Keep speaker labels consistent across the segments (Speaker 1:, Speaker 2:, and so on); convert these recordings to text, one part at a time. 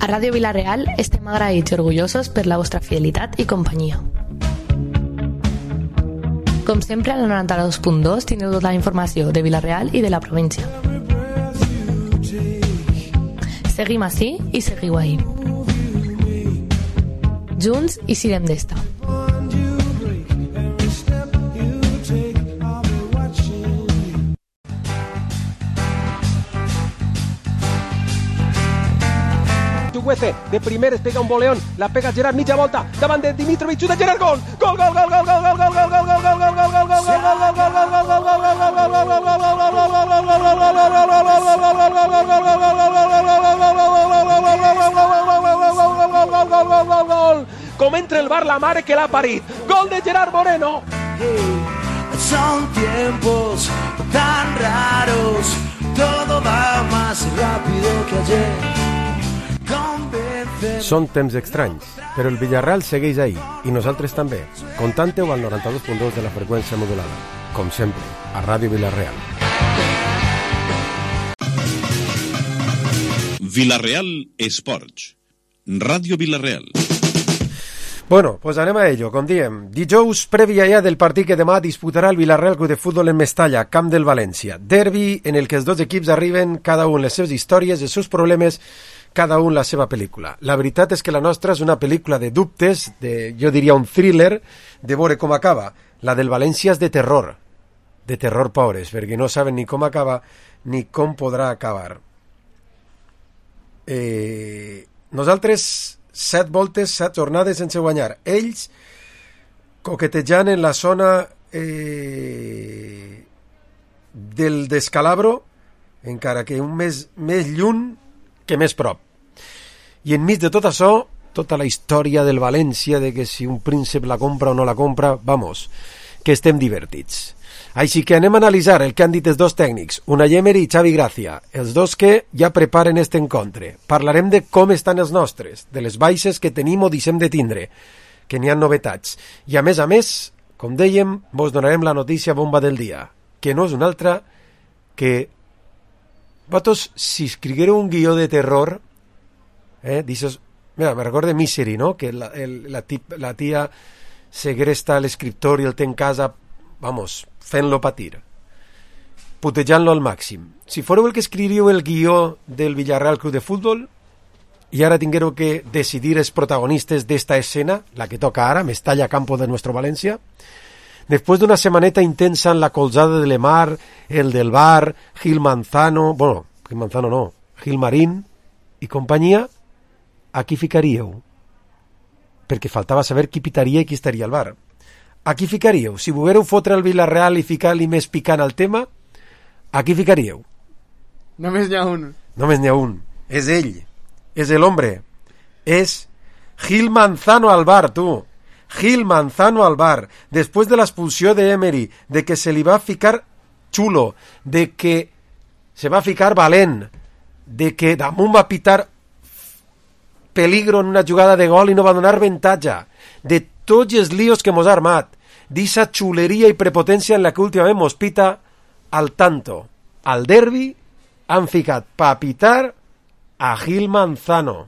Speaker 1: Ràdio Vila-real estem agraïts i orgullosos per la vostra fidelitat i companyia. Com sempre, a la 92.2 tindreu tota la informació de Vila-real i de la província. Seguim ací i seguiu ahí. Junts i sirem d'esta.
Speaker 2: De primeres pega un boleón, la pega Gerard mitja volta, davant de Dimitrovic, de Gerard, gol! Gol, gol, gol, gol, gol, gol, gol, gol, gol, gol, gol, gol, gol, gol, gol, com entra el bar la mare que l'ha parit. Gol de Gerard Moreno.
Speaker 3: Son tiempos tan raros, todo va más rápido que ayer.
Speaker 2: Són temps estranys, però el Villarreal segueix ahí, i nosaltres també. Contante-ho al 92.2 de la freqüència modulada. Com sempre, a Ràdio Vila-real.
Speaker 4: Vila-real Esports. Ràdio Vila-real.
Speaker 2: Bueno, pues anem a ello, com diem. Dijous, prèvia ja del partit que demà disputarà el Villarreal Club de Futbol en Mestalla, camp del València. Derbi en el que els dos equips arriben, cada un les seves històries, els seus problemes, cada un la seva pel·lícula. La veritat és que la nostra és una pel·lícula de dubtes, jo diria un thriller, de veure com acaba. La del València és de terror pobres, perquè no saben ni com acaba ni com podrà acabar. Nosaltres 7 voltes, 7 jornades sense guanyar. Ells coquetejant en la zona del descalabro, encara que un més lluny que més prop. I enmig de tot això, tota la història del València, de que si un príncep la compra o no la compra, vamos, que estem divertits. Així que anem a analitzar el que han dit els dos tècnics, Unai Emery i Xavi Gracia, els dos que ja preparen este encontre. Parlarem de com estan els nostres, de les baixes que tenim o deixem de tindre, que n'hi ha novetats. I a més, com dèiem, vos donarem la notícia bomba del dia, que no és una altra que vosaltres, si escriguéreu un guió de terror, dices, mira, me recorda Misery, no? Que la tia segresta l'escriptor i el té en casa, vamos, fent-lo patir, putejant-lo al màxim. Si fóreu el que escrivíeu el guió del Villarreal Club de Futbol i ara tinguéreu que decidir els protagonistes d'esta escena, la que toca ara, Mestalla Campo de nuestro València, después de una semaneta intensa en la colzada de Lemar, el del Bar, Gil Manzano no, Gil Marín i companyia, a qui ficaríeu? Perquè faltava saber qui pitaria i qui estaria al bar. A qui ficaríeu? Si volguéreu fotre el Villarreal i ficar-li més picant al tema, a qui ficaríeu?
Speaker 5: Només n'hi ha un.
Speaker 2: Només n'hi ha un. És ell. És l'hombre. És Gil Manzano al bar, tu. Gil Manzano al bar, després de l'expulsió de Emery, de que se li va ficar xulo, de que se va ficar valent, de que damunt va pitar peligro en una jugada de gol i no va donar avantatge, de tots els líos que mos ha armat, d'esa xuleria i prepotència en la que últimament mos pita al tanto. Al derbi han ficat pa pitar a Gil Manzano.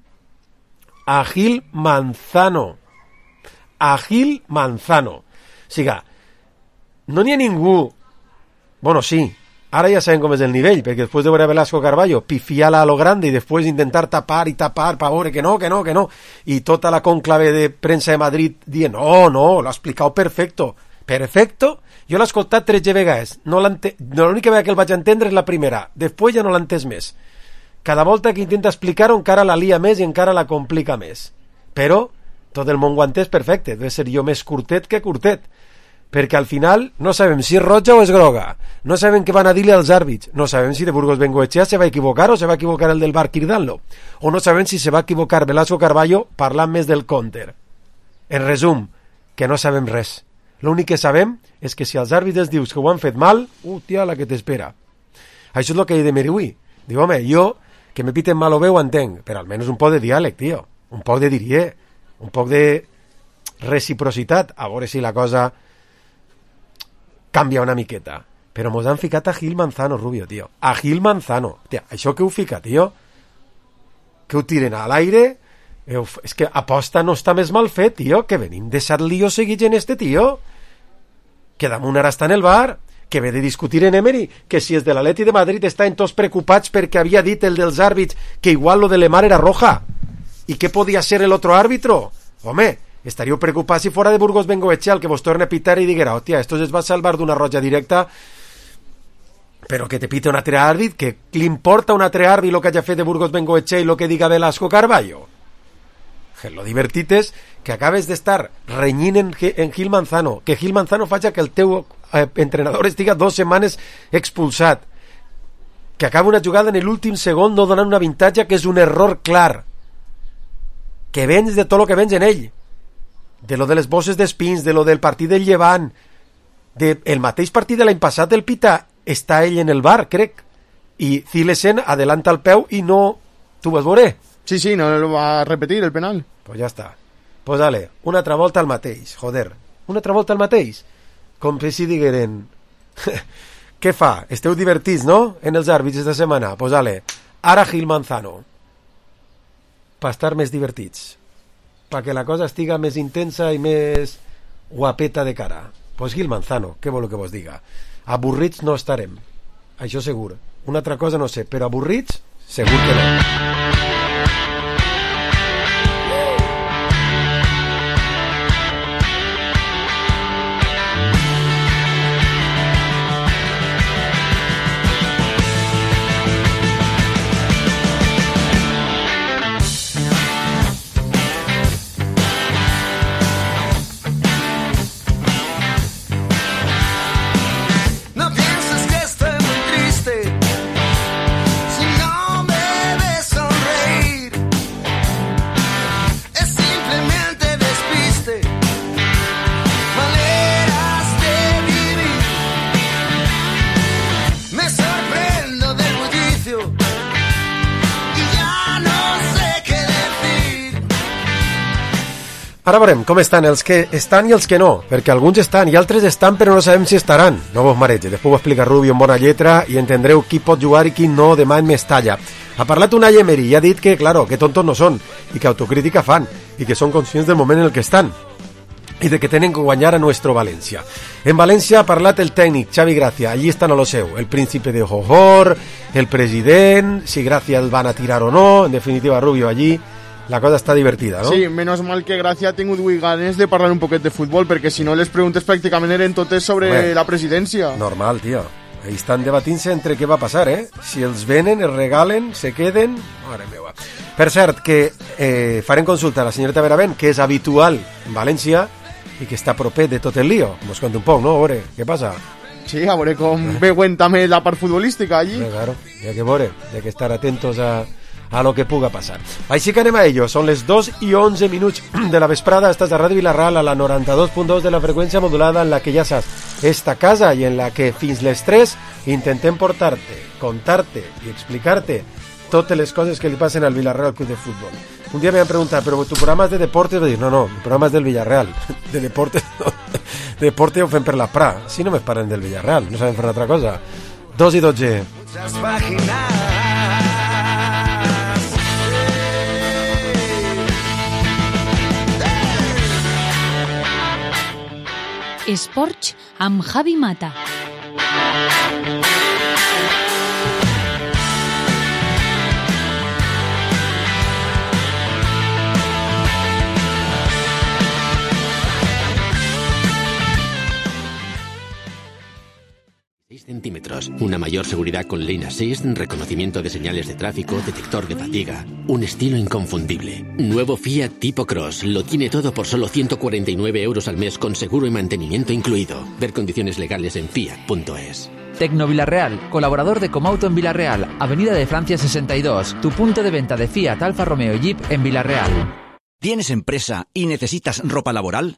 Speaker 2: A Gil Manzano. A Gil Manzano. O sigui, no n'hi ha ningú... Bueno, sí, ara ja sabem com és el nivell, perquè després de veure Velasco Carballo pifiar-la a lo grande i després intentar tapar per veure que no, i tota la conclave de premsa de Madrid dient, no, l'ha explicat perfecto, jo l'he escoltat 13 vegades, l'única vegada que el vaig entendre és la primera, després ja no l'he entès més. Cada volta que intenta explicar-ho encara la lia més i encara la complica més, però tot el món ho ha entès perfecte, deve ser jo més curtet que curtet, perquè al final no sabem si és roja o és groga, no sabem què van a dir-li als àrbits, no sabem si de Burgos Bengoechea se va equivocar o se va equivocar el del bar cridant-lo, o no sabem si se va equivocar Velasco Carballo parlant més del counter. En resum, que no sabem res. L'únic que sabem és que si als àrbits dius que ho han fet mal, tia, la que t'espera. Això és el que he de Meriui. Diu, home, jo, que me piten mal o bé ho entenc, però almenys un poc de diàleg, tio, un poc de dirie, un poc de reciprocitat, a veure si la cosa canvia una miqueta. Però mos han ficat a Gil Manzano, Rubio, tio. A Gil Manzano. Tia, això que ho fica, tio? que ho tiren a l'aire. És que aposta no està més mal fet, tio, que venim de 7 líos seguits en este tio, que damunt ara està en el bar, que ve de discutir en Emery, que si és de l'Atleti de Madrid estan tots preocupats perquè havia dit el dels àrbits que igual lo de Lemar era roja, i què podia ser el otro árbitro. Home, estaríeu preocupats si fora de Burgos Bengoechea el que vos torne a pitar i diguera, hòstia, esto es va salvar d'una roja directa, però que te pite un altre àrbit, que li importa un altre àrbit el que hagi fet de Burgos Bengoechea i el que diga Velasco Carballo. Lo divertit és que acabes d'estar renyint en Gil Manzano, que Gil Manzano faci que el teu entrenador estiga 2 setmanes expulsat, que acaba una jugada en l'últim segon no donant un avantatge, que és un error clar, que vens de tot el que vens en ell, de lo de les bosses d'espins, de lo del partit del Llevant, el mateix partit de l'any passat el pita està ell en el bar, crec, i Zilesen adelanta el peu i no... Tu vas veure?
Speaker 5: Sí, no lo va a repetir el penal.
Speaker 2: Pues ja està. Pues dale, una altra volta al mateix, joder. Una altra volta al mateix. Com si digueren... Què fa? Esteu divertits, no? En els àrbits esta setmana. Pues dale, ara Gil Manzano. Per estar més divertits. Perquè la cosa estiga més intensa i més guapeta de cara. Pues Gil Manzano, què vol que vos diga? Avorrits no estarem. Això segur. Una altra cosa no sé, però avorrits segur que no. Ara veurem com estan els que estan i els que no, perquè alguns estan i altres estan però no sabem si estaran. No vos marege, després ho explica Rubio en bona lletra i entendreu qui pot jugar i qui no demà en Mestalla. Ha parlat Unai Emery i ha dit que, claro, que tontos no són i que autocrítica fan i que són conscients del moment en el que estan i de que tenen que guanyar a nuestro València. En València ha parlat el tècnic Xavi Gracia, allí estan a lo seu, el príncipe de Johor, el president, si Gracia el van a tirar o no, en definitiva Rubio allí. La cosa està divertida, no?
Speaker 5: Sí, menos mal que Gracia ha tingut ganes de parlar un poquet de futbol, perquè si no les preguntes pràcticament eren totes sobre la presidència.
Speaker 2: Normal, tio. Ahí estan debatint-se entre què va passar, si els venen, els regalen, se queden... Mare meva. Per cert, que farem consulta a la senyoreta Benavent, que és habitual en València i que està proper de tot el lío. Mos conta un poc, no? A veure, què passa?
Speaker 5: Sí, a veure com veuen també la part futbolística allí.
Speaker 2: Claro, hi ha que veure, hi ha que estar atentos a lo que puga passar. Així que anem a ello. Són les 2:11 de la vesprada. Estàs a Ràdio Vilarreal a la 92.2 de la freqüència modulada, en la que ja saps esta casa i en la que fins les 3 intentem portar-te, contar-te i explicar-te totes les coses que li passen al Vilarreal Club de Futbol. Un dia me van preguntar, però tu programa és de deportes? Vaig dir, no, el programa és del Villarreal. De deportes no. De deporte ho fem per la Pra. Si només parlem del Villarreal, no sabem fer una altra cosa. 2:12.
Speaker 3: Muchas páginas.
Speaker 6: Esports amb Javi Mata.
Speaker 7: Centímetros, una mayor seguridad con Lane Assist, reconocimiento de señales de tráfico, detector de fatiga, un estilo inconfundible. Nuevo Fiat Tipo Cross, lo tiene todo por solo 149 euros al mes con seguro y mantenimiento incluido. Ver condiciones legales en fiat.es.
Speaker 8: Tecno Vilarreal, colaborador de Comauto en Vilarreal, Avenida de Francia 62, tu punto de venta de Fiat, Alfa Romeo y Jeep en Vilarreal.
Speaker 9: ¿Tienes empresa y necesitas ropa laboral?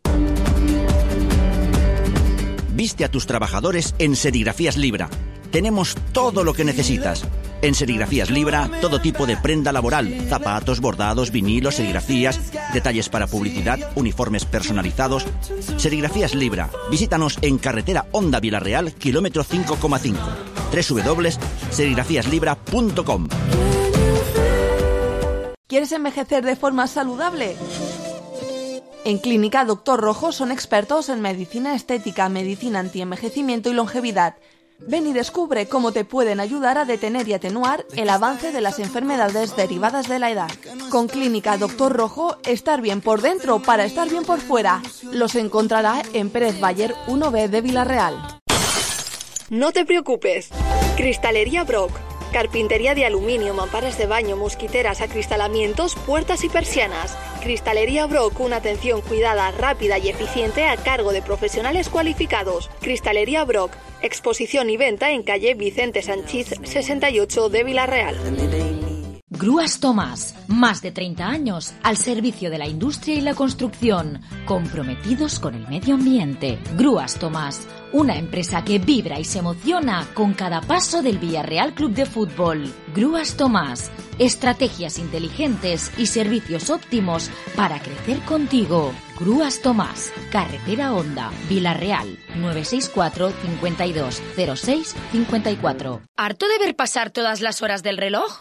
Speaker 9: Viste a tus trabajadores en Serigrafías Libra. Tenemos todo lo que necesitas. En Serigrafías Libra, todo tipo de prenda laboral, zapatos, bordados, vinilos, serigrafías, detalles para publicidad, uniformes personalizados. Serigrafías Libra. Visítanos en carretera Honda Vilarreal, kilómetro 5,5. www.serigrafiaslibra.com.
Speaker 10: ¿Quieres envejecer de forma saludable? En Clínica Doctor Rojo son expertos en medicina estética, medicina antienvejecimiento y longevidad. Ven y descubre cómo te pueden ayudar a detener y atenuar el avance de las enfermedades derivadas de la edad. Con Clínica Doctor Rojo, estar bien por dentro para estar bien por fuera. Los encontrará en Pérez Bayer 1B de Villarreal.
Speaker 11: No te preocupes. Cristalería Brock. Carpintería de aluminio, mamparas de baño, mosquiteras, acristalamientos, puertas y persianas. Cristalería Brock, una atención cuidada, rápida y eficiente a cargo de profesionales cualificados. Cristalería Brock, exposición y venta en calle Vicente Sanchís 68 de Villarreal.
Speaker 6: Grúas Tomás, más de 30 años al servicio de la industria y la construcción, comprometidos con el medio ambiente. Grúas Tomás, una empresa que vibra y se emociona con cada paso del Villarreal Club de Fútbol. Grúas Tomás, estrategias inteligentes y servicios óptimos para crecer contigo. Grúas Tomás, Carretera Honda, Villarreal, 964 52 06 54.
Speaker 12: ¿Harto de ver pasar todas las horas del reloj?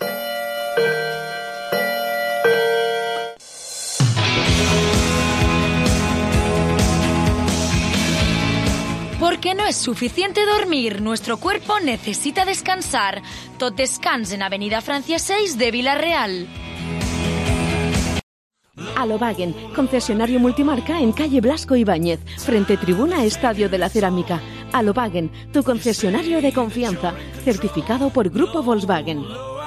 Speaker 12: Porque no es suficiente dormir, nuestro cuerpo necesita descansar. Tot descans en Avenida Francia 6 de Villarreal.
Speaker 13: Alobagen, concesionario multimarca en calle Blasco Ibáñez, frente tribuna Estadio de la Cerámica. Alobagen, tu concesionario de confianza, certificado por Grupo Volkswagen.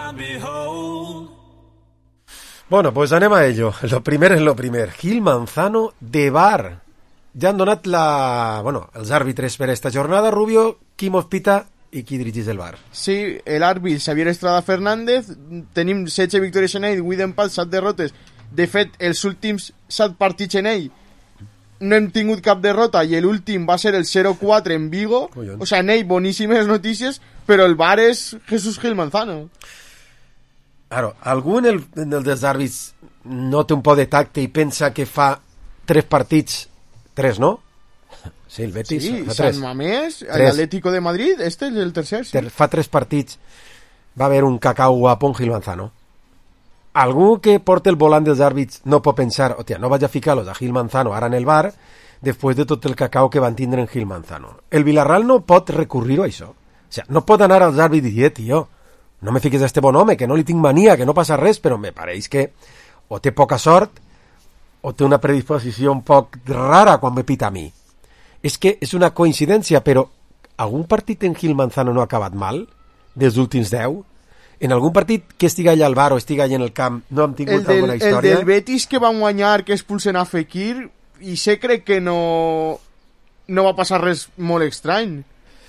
Speaker 2: Bueno, pues anem a ello. Lo primer és lo primer. Gil Manzano de VAR. Ja han donat els àrbitres per esta jornada. Rubio, qui mos pita i qui dirigís el VAR?
Speaker 5: Sí, l'àrbit Xavier Estrada Fernández. Tenim 16 victòries en ell, 8 empats, 7 derrotes. De fet, els últims 7 partits en ell no hem tingut cap derrota i l'últim va ser el 0-4 en Vigo. O sea, en ell boníssimes notícies, però el VAR és Jesús Gil Manzano.
Speaker 2: Claro, algú en el dels àrbits no té un poc de tacte i pensa que fa 3 partits, 3, no? Sí, el Betis.
Speaker 5: Sí,
Speaker 2: fa
Speaker 5: Sant Mamés, l'Atlético de Madrid, este és el tercer. Sí.
Speaker 2: Fa 3 partits va haver un cacau guapo en Gil Manzano. Algú que porta el volant dels àrbits no pot pensar, hòstia, no vaig a ficar-los a Gil Manzano ara en el VAR després de tot el cacau que van tindre en Gil Manzano. El Villarreal no pot recurrir-ho a això. O sigui, no pot anar als àrbits i dir, tio, no me fiques a este bon home, que no li tinc mania, que no passa res, però me pareix que o té poca sort o té una predisposició un poc rara quan me pita a mi. És que és una coincidència, però algun partit en Gil Manzano no ha acabat mal dels últims 10? En algun partit que estigui allà al bar o estigui allà en el camp no hem tingut alguna història?
Speaker 5: El del Betis que van guanyar, que expulsen a Fekir, i sé crec que no va passar res molt estrany.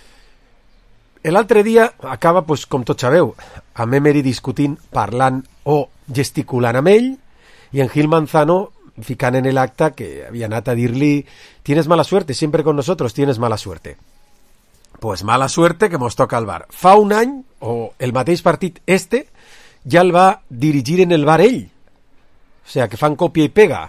Speaker 2: L'altre dia acaba, pues, com tots sabeu, amb Emery discutint, parlant o gesticulant amb ell, i en Gil Manzano ficant en l'acte que havia anat a dir-li tienes mala suerte, siempre con nosotros tienes mala suerte. Pues mala suerte que mos toca el VAR. Fa un any, o el mateix partit ja el va dirigir en el VAR ell. O sea, que fan còpia i pega.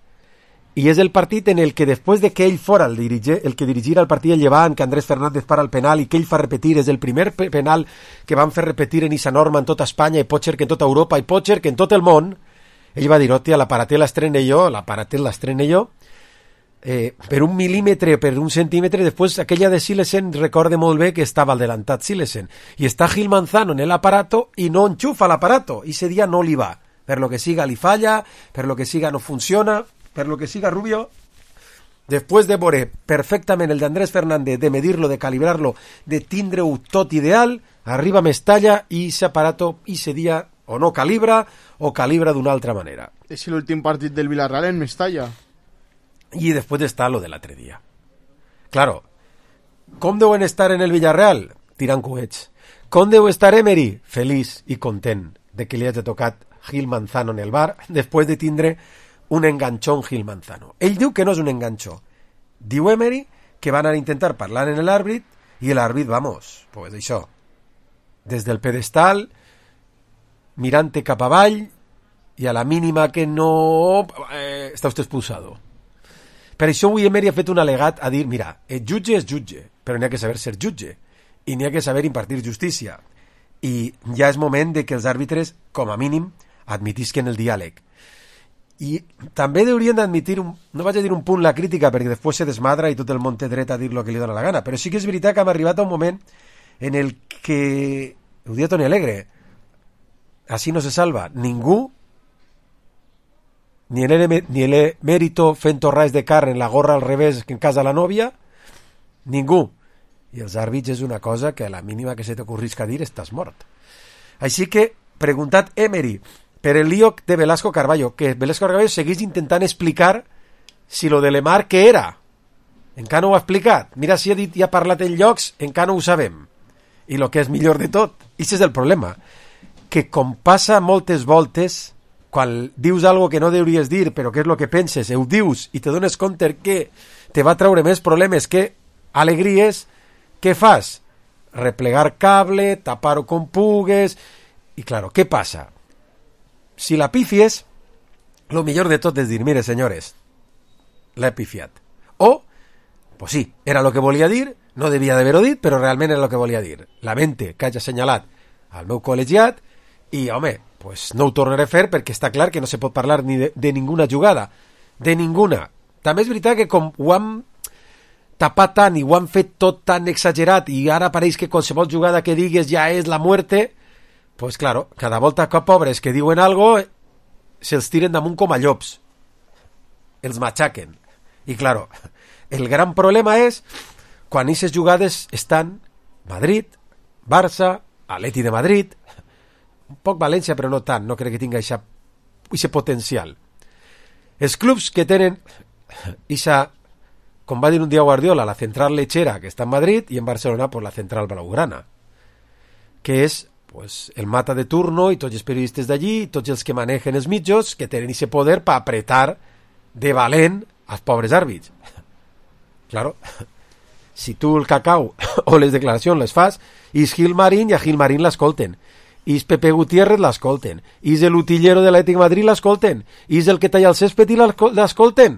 Speaker 2: I és el partit en el que després de que ell fora el que dirigira el partit el llevant, que Andrés Fernández para el penal i que ell fa repetir, és el primer penal que van fer repetir en esa norma en tota Espanya i pot ser que en tota Europa i pot ser que en tot el món. Ell va dir, hòstia, l'aparatet l'estrene jo, per un mil·límetre, per un centímetre. Després aquella de Silesen recorde molt bé que estava al delantat Silesen i està Gil Manzano en l'aparato i no enxufa l'aparato, i ese dia no li va, per lo que siga li falla, per lo que siga no funciona, per lo que siga Rubio. Després de veure perfectament el d'Andrés Fernández, de medir-lo, de calibrar-lo, de tindre-ho tot ideal, arriba Mestalla i ese aparato ese dia o no calibra o calibra d'una altra manera.
Speaker 5: És l'últim partit del Villarreal en Mestalla.
Speaker 2: I després està lo de l'altre dia. Claro, com deuen estar en el Villarreal? Tirant coets. Com deu estar Emery? Feliç i content de que li hagi tocat Gil Manzano en el VAR després de tindre un enganxó en Gil Manzano. Ell diu que no és un enganxó. Diu Emery que van anar a intentar parlar en l'àrbit i l'àrbit, vamos, pues això, des del pedestal, mirant-te cap avall i a la mínima que no... està usted expulsado. Per això avui Emery ha fet un al·legat a dir, mira, el jutge és jutge, però n'hi ha que saber ser jutge i n'hi ha que saber impartir justícia. I ja és moment de que els àrbitres, com a mínim, admitisquen el diàleg. I també haurien d'admitir, no vaig a dir un punt la crítica, perquè després se desmadra i tot el món té dret a dir el que li dóna la gana, però sí que és veritat que hem arribat a un moment en el que, ho dia Toni Alegre, así no se salva ningú, ni el emérito fent torrats de carn en la gorra al revés que en casa la nòvia, ningú. I els àrbits és una cosa que a la mínima que se t'ocorrisca dir estàs mort. Així que, preguntat Emery per el lío de Velasco Carballo, que Velasco Carballo segueix intentant explicar si lo de Lemar què era. Encara no ho ha explicat. Mira si ha dit i ha parlat en llocs, encara no ho sabem. I el que és millor de tot, i això és el problema, que com passa moltes voltes, quan dius algo que no hauries dir, però que és el que penses, ho dius i te dones compte que te va treure més problemes que alegries, què fas? Replegar cable, tapar-ho com pugues, i claro, què passa? Si la pifies, lo millor de tot és dir, mire senyores, l'he pifiat. O, pues sí, era el que volia dir, no devia d'haver-ho dit, però realment era el que volia dir. Lamente que hagi assenyalat al meu col·legiat i, home, pues no ho tornaré a fer perquè està clar que no se pot parlar ni de ninguna jugada. De ninguna. També és veritat que com ho han tapat tant i ho han fet tot tan exagerat i ara pareix que qualsevol jugada que digues ja és la muerte, pues claro, cada volta que pobres que diuen algo se'ls tiren damunt com a llops. Els matxaquen. I claro, el gran problema és quan aquestes jugades estan Madrid, Barça, Atleti de Madrid, un poc València, però no tant, no crec que tingui aquest potencial. Els clubs que tenen esa, com va dir un dia Guardiola, la central lechera que està en Madrid i en Barcelona pues, la central blaugrana, que és pues, el mata de turno i tots els periodistes d'allí, tots els que manejen els mitjos, que tenen aquest poder per apretar de valent als pobres àrbits. Claro, si tu el cacau o les declaracions les fas, és Gilmarín i a Gilmarín l'escolten, és Pepe Gutiérrez l'escolten, és l'utillero de l'Atlètic Madrid l'escolten, és el que talla el césped i l'escolten.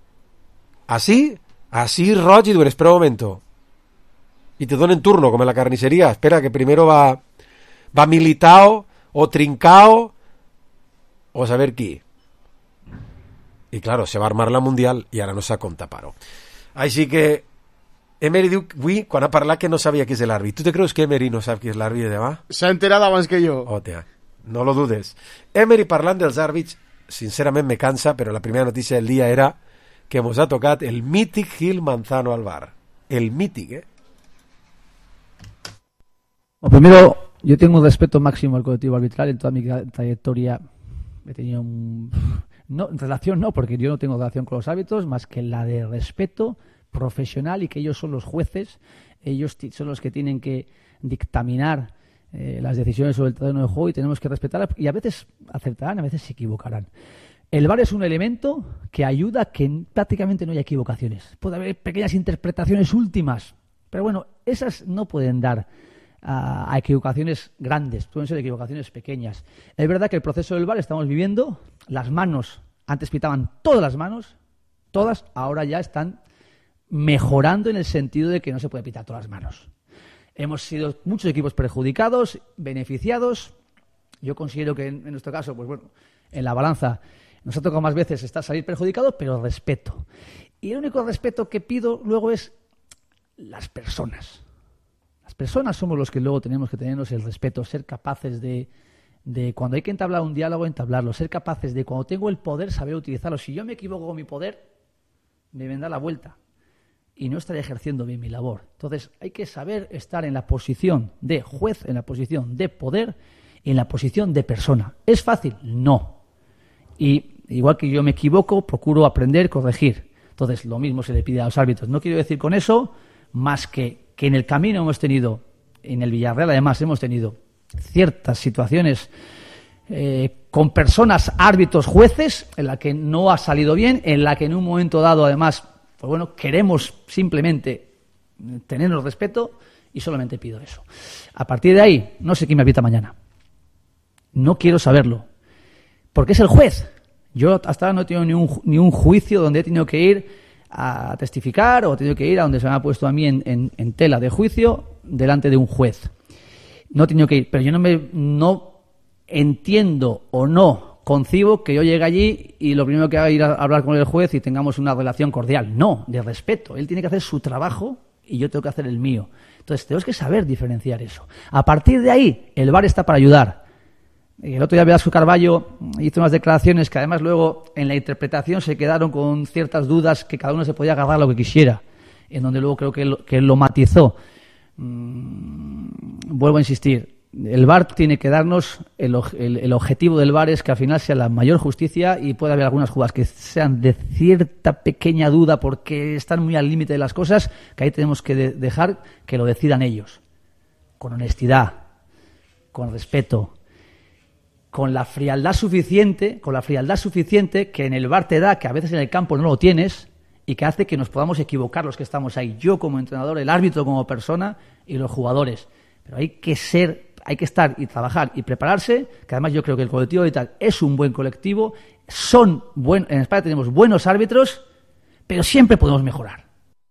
Speaker 2: Así roig i diuen, espera un momento, i te donen turno, com en la carnicería, espera que primero va Militao o Trincao o saber qui. I claro, se va armar la Mundial i ara no s'ha com tapar-ho. Així que Emery diu avui, quan ha parlat, que no sabia qui és l'àrbit. Tu te creus que Emery no sap qui és l'àrbit de demà?
Speaker 5: S'ha enterat abans que jo.
Speaker 2: Hòstia, no lo dudes. Emery parlant dels àrbits, sincerament me cansa, però la primera notícia del dia era que mos ha tocat el mític Gil Manzano al bar. El mític, ¿eh?
Speaker 14: Bueno, primero, yo tengo un respeto máximo al colectivo arbitral. En toda mi trayectoria he tenido no, relación no, porque yo no tengo relación con los árbitros, más que la de respeto profesional y que ellos son los jueces, ellos son los que tienen que dictaminar las decisiones sobre el terreno de juego y tenemos que respetarlas y a veces acertarán, a veces se equivocarán. El VAR es un elemento que ayuda a que prácticamente no haya equivocaciones. Puede haber pequeñas interpretaciones últimas, pero bueno, esas no pueden dar a equivocaciones grandes, pueden ser equivocaciones pequeñas. Es verdad que el proceso del VAR estamos viviendo, las manos, antes pitaban todas las manos, todas, ahora ya están mejorando en el sentido de que no se puede pitar todas las manos. Hemos sido muchos equipos perjudicados, beneficiados. Yo considero que en nuestro caso, pues bueno, en la balanza nos ha tocado más veces salir perjudicados, pero respeto. Y el único respeto que pido luego es las personas. Las personas somos los que luego tenemos que tenernos el respeto, ser capaces de cuando hay que entablar un diálogo, entablarlo, ser capaces de cuando tengo el poder, saber utilizarlo. Si yo me equivoco con mi poder, me vendrá la vuelta y no estaré ejerciendo bien mi labor. Entonces hay que saber estar en la posición de juez, en la posición de poder y en la posición de persona. ¿Es fácil? No. Y igual que yo me equivoco, procuro aprender, corregir. Entonces lo mismo se le pide a los árbitros. No quiero decir con eso más que en el camino hemos tenido, en el Villarreal además hemos tenido ciertas situaciones con personas, árbitros, jueces, en la que no ha salido bien, en la que en un momento dado además, pues bueno, queremos simplemente tenernos respeto y solamente pido eso. A partir de ahí, no sé quién me arbitra mañana. No quiero saberlo, porque es el juez. Yo hasta ahora no he tenido ni un juicio donde he tenido que ir a testificar o he tenido que ir a donde se me ha puesto a mí en tela de juicio delante de un juez. No he tenido que ir, pero yo entiendo o no concibo que yo llegue allí y lo primero que haga es ir a hablar con el juez y tengamos una relación cordial. No, de respeto. Él tiene que hacer su trabajo y yo tengo que hacer el mío. Entonces tenemos que saber diferenciar eso. A partir de ahí, el VAR está para ayudar. El otro día Velasco Carballo hizo unas declaraciones que además luego en la interpretación se quedaron con ciertas dudas que cada uno se podía agarrar lo que quisiera, en donde luego creo que él lo matizó. Vuelvo a insistir, el VAR tiene que darnos, el objetivo del VAR es que al final sea la mayor justicia, y puede haber algunas jugadas que sean de cierta pequeña duda porque están muy al límite de las cosas, que ahí tenemos que dejar que lo decidan ellos, con honestidad, con respeto, con la frialdad suficiente que en el VAR te da, que a veces en el campo no lo tienes, y que hace que nos podamos equivocar los que estamos ahí, yo como entrenador, el árbitro como persona y los jugadores. Pero hay que estar y trabajar y prepararse, que además yo creo que el colectivo de tal es un buen colectivo, en España tenemos buenos árbitros, pero siempre podemos mejorar.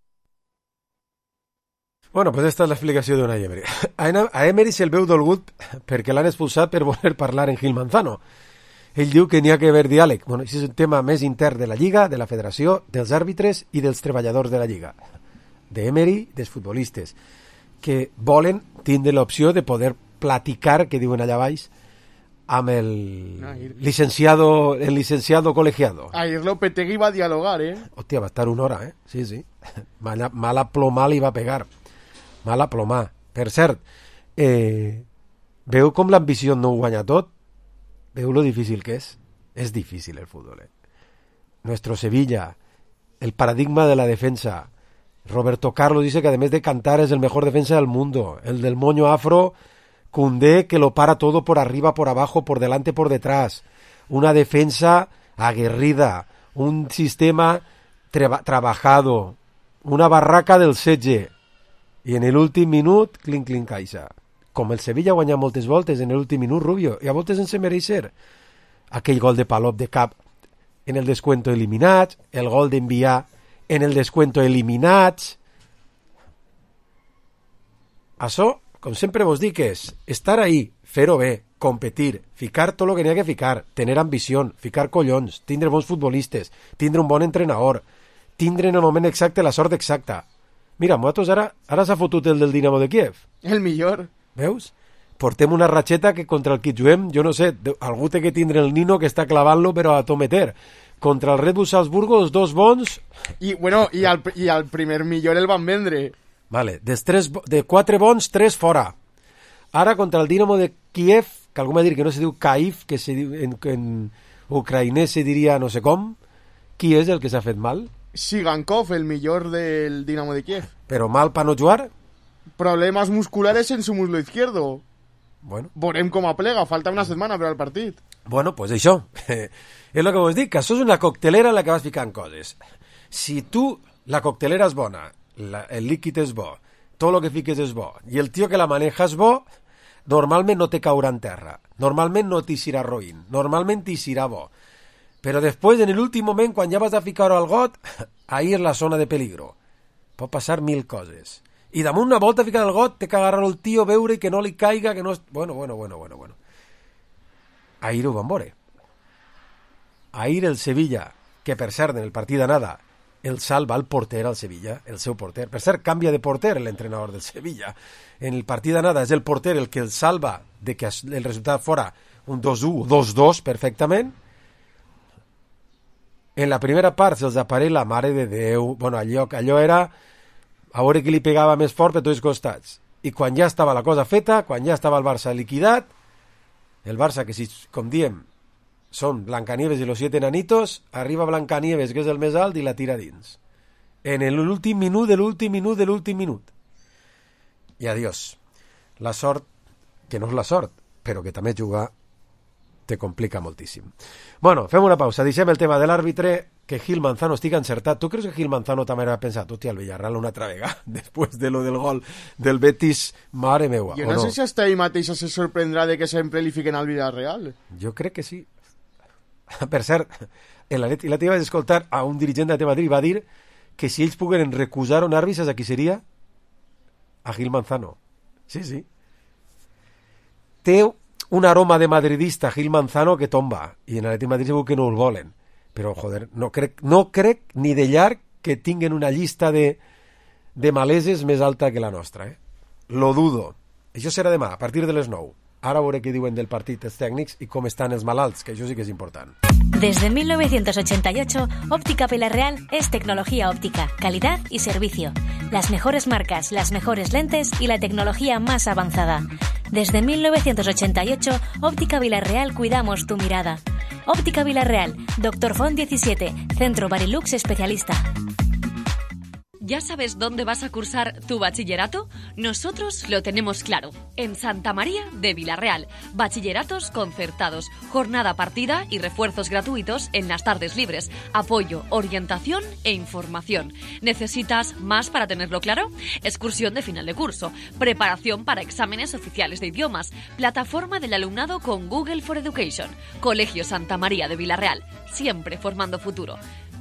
Speaker 2: Bueno, pues esta és l'explicació d'Unai Emery. A Emery se'l veu dolgut perquè l'han expulsat per voler parlar en Gil Manzano. Ell diu que n'hi ha que haver diàleg. Bueno, això és un tema més intern de la Lliga, de la Federació, dels àrbitres i dels treballadors de la Lliga. D'Emery, dels futbolistes, que volen tindre l'opció de poder platicar, que diuen allà baix, amb el licenciado colegiado.
Speaker 5: Ayer Lopetegui va a dialogar,
Speaker 2: Hòstia, va estar una hora, Sí, sí. Mala plomar li va pegar. Mala plomar. Per cert, veu com l'ambició no ho guanya tot? Veu lo difícil que és? És difícil el futbol, Nuestro Sevilla, el paradigma de la defensa. Roberto Carlos dice que además de cantar es el mejor defensa del mundo. El del moño afro, Koundé, que lo para todo por arriba, por abajo, por delante, por detrás. Una defensa aguerrida, un sistema trabajado, una barraca del setge. I en l'últim minut, clink caixa. Com el Sevilla guanya moltes voltes en l'últim minut, Rubio, i a voltes sense mereixer. Aquell gol de Palop de cap en el descuento eliminats, el gol d'enviar en el descuento eliminats. Això, com sempre vos dic, és estar ahí, fer-ho bé, competir, ficar tot el que n'hi ha que ficar, tener ambició, ficar collons, tindre bons futbolistes, tindre un bon entrenador, tindre en el moment exacte la sort exacta. Mira, nosaltres ara s'ha fotut el del Dinamo de Kiev.
Speaker 5: El millor.
Speaker 2: Veus? Portem una ratxeta que contra el qui juguem, jo no sé, algú té que tindre el Nino que està clavant-lo però a to meter. Contra el Red Bull Salzburgo, els dos bons...
Speaker 5: I al primer millor el van vendre.
Speaker 2: Vale, de 4 bons, 3 fora. Ara contra el Dinamo de Kiev, que algú m'ha dit que no se diu Kaiv, que se diu, en ucraïnès se diria no sé com, qui és el que s'ha fet mal?
Speaker 5: Sigankov, el millor del Dinamo de Kiev.
Speaker 2: Però mal para no jugar?
Speaker 5: Problemas musculares en su muslo izquierdo.
Speaker 2: Bueno.
Speaker 5: Veurem com aplega, falta una setmana per al partit.
Speaker 2: Bueno, pues això. És el que vos dic, que això és una coctelera en la que vas ficant coses. Si tu, la coctelera és bona, el líquid és bo, tot el que fiques és bo, i el tio que la maneja és bo, normalment no te caurà en terra, normalment no t'hi serà roïn, normalment t'hi serà bo. Però després, en l'últim moment, quan ja vas a ficar-ho al got, ahí és la zona de peligro. Pot passar 1000 coses. I damunt una volta ficar al got, té que agarrar el tio, veure que no li caiga, que no... Bueno. Ahir ho van veure. Ahir el Sevilla, que per cert, en el partit d'anada, el salva el porter al Sevilla, el seu porter. Per cert, canvia de porter l'entrenador del Sevilla. En el partit d'anada és el porter el que el salva de que el resultat fora un 2-1, 2-2 perfectament. En la primera part se'ls apareix la mare de Déu. Bueno, allò era a veure qui li pegava més fort per tots els costats. I quan ja estava la cosa feta, quan ja estava el Barça liquidat, el Barça, que si, com diem, són Blancanieves i los 7 enanitos, arriba Blancanieves, que és el més alt, i la tira dins. En l'últim minut de l'últim minut. I adiós. La sort, que no és la sort, però que també jugar te complica moltíssim. Bueno, fem una pausa, deixem el tema de l'àrbitre, que Gil Manzano estic encertat. Tu creus que Gil Manzano també ha pensat, hòstia, el Villarreal una altra vegada, després de lo del gol del Betis, mare meua?
Speaker 5: Jo no sé si hasta ell mateix se sorprendrà de que sempre li fiquen al Villarreal.
Speaker 2: Jo crec que sí. Per cert, l'Atleti vaig escoltar a un dirigent de Madrid, va dir que si ells pogueren recusar un àrbitre, a qui seria? A Gil Manzano. Sí. Té un aroma de madridista Gil Manzano que tomba, i en l'Atlètic de Madrid segur que no el volen, però joder, no crec ni de llarg que tinguen una llista de maleses més alta que la nostra, Lo dudo. Això serà demà, a partir de les 9. Ara veuré què diuen del partit els tècnics i com estan els malalts, que això sí que és important.
Speaker 15: Desde 1988, Óptica Vilarreal es tecnología óptica, calidad y servicio. Las mejores marcas, las mejores lentes y la tecnología más avanzada. Desde 1988, Óptica Vilarreal cuidamos tu mirada. Óptica Vilarreal, Dr. Font 17, Centro Barilux Especialista.
Speaker 16: ¿Ya sabes dónde vas a cursar tu bachillerato? Nosotros lo tenemos claro. En Santa María de Vilarreal. Bachilleratos concertados, jornada partida y refuerzos gratuitos en las tardes libres. Apoyo, orientación e información. ¿Necesitas más para tenerlo claro? Excursión de final de curso. Preparación para exámenes oficiales de idiomas. Plataforma del alumnado con Google for Education. Colegio Santa María de Vilarreal. Siempre formando futuro.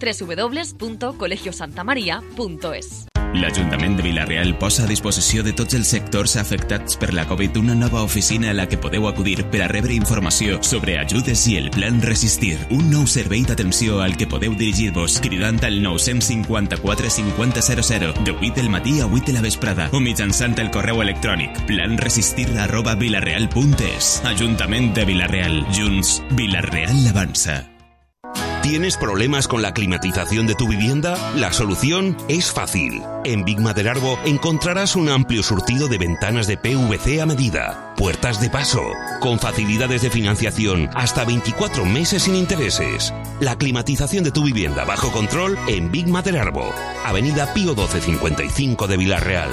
Speaker 16: www.colegiosantamaria.es.
Speaker 17: L'Ajuntament de Vilarreal posa a disposició de tots els sectors afectats per la Covid una nova oficina a la que podeu acudir per a rebre informació sobre ajudes i el Plan Resistir, un nou servei d'atenció al que podeu dirigir-vos cridant al 954 5000 de 8 del matí a 8 de la vesprada o mitjançant el correu electrònic planresistir@vilarreal.es. Ajuntament de Vilarreal. Junts, Vilarreal avança.
Speaker 18: ¿Tienes problemas con la climatización de tu vivienda? La solución es fácil. En Big Maderarbo encontrarás un amplio surtido de ventanas de PVC a medida, puertas de paso, con facilidades de financiación hasta 24 meses sin intereses. La climatización de tu vivienda bajo control en Big Maderarbo, Avenida Pío 1255 de Vilarreal.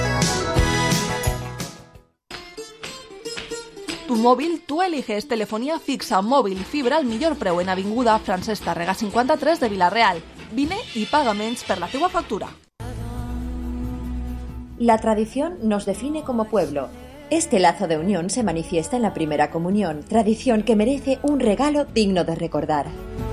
Speaker 10: Tu móvil, tú eliges telefonía fixa, móvil y fibra al millor preu en Avinguda Francesc Tàrrega 53 de Vilarreal. Vine i paga menys per la teua factura.
Speaker 19: La tradición nos define como pueblo. Este lazo de unión se manifiesta en la primera comunión, tradición que merece un regalo digno de recordar.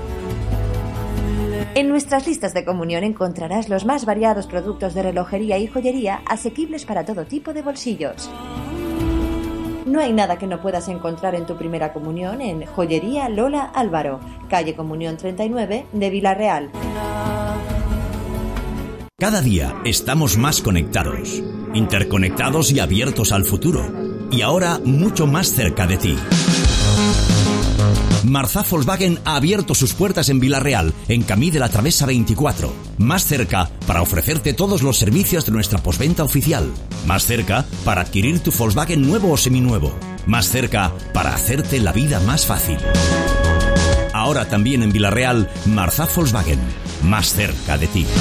Speaker 19: En nuestras listas de comunión encontrarás los más variados productos de relojería y joyería asequibles para todo tipo de bolsillos. No hay nada que no puedas encontrar en tu primera comunión en Joyería Lola Álvaro, calle Comunión 39 de Vilarreal.
Speaker 20: Cada día estamos más conectados, interconectados y abiertos al futuro. Y ahora mucho más cerca de ti. Marzá Volkswagen ha abierto sus puertas en Vilarreal, en Camí de la Travesa 24. Más cerca para ofrecerte todos los servicios de nuestra postventa oficial. Más cerca para adquirir tu Volkswagen nuevo o seminuevo. Más cerca para hacerte la vida más fácil. Ahora también en Vilarreal, Marzá Volkswagen. Más cerca de ti.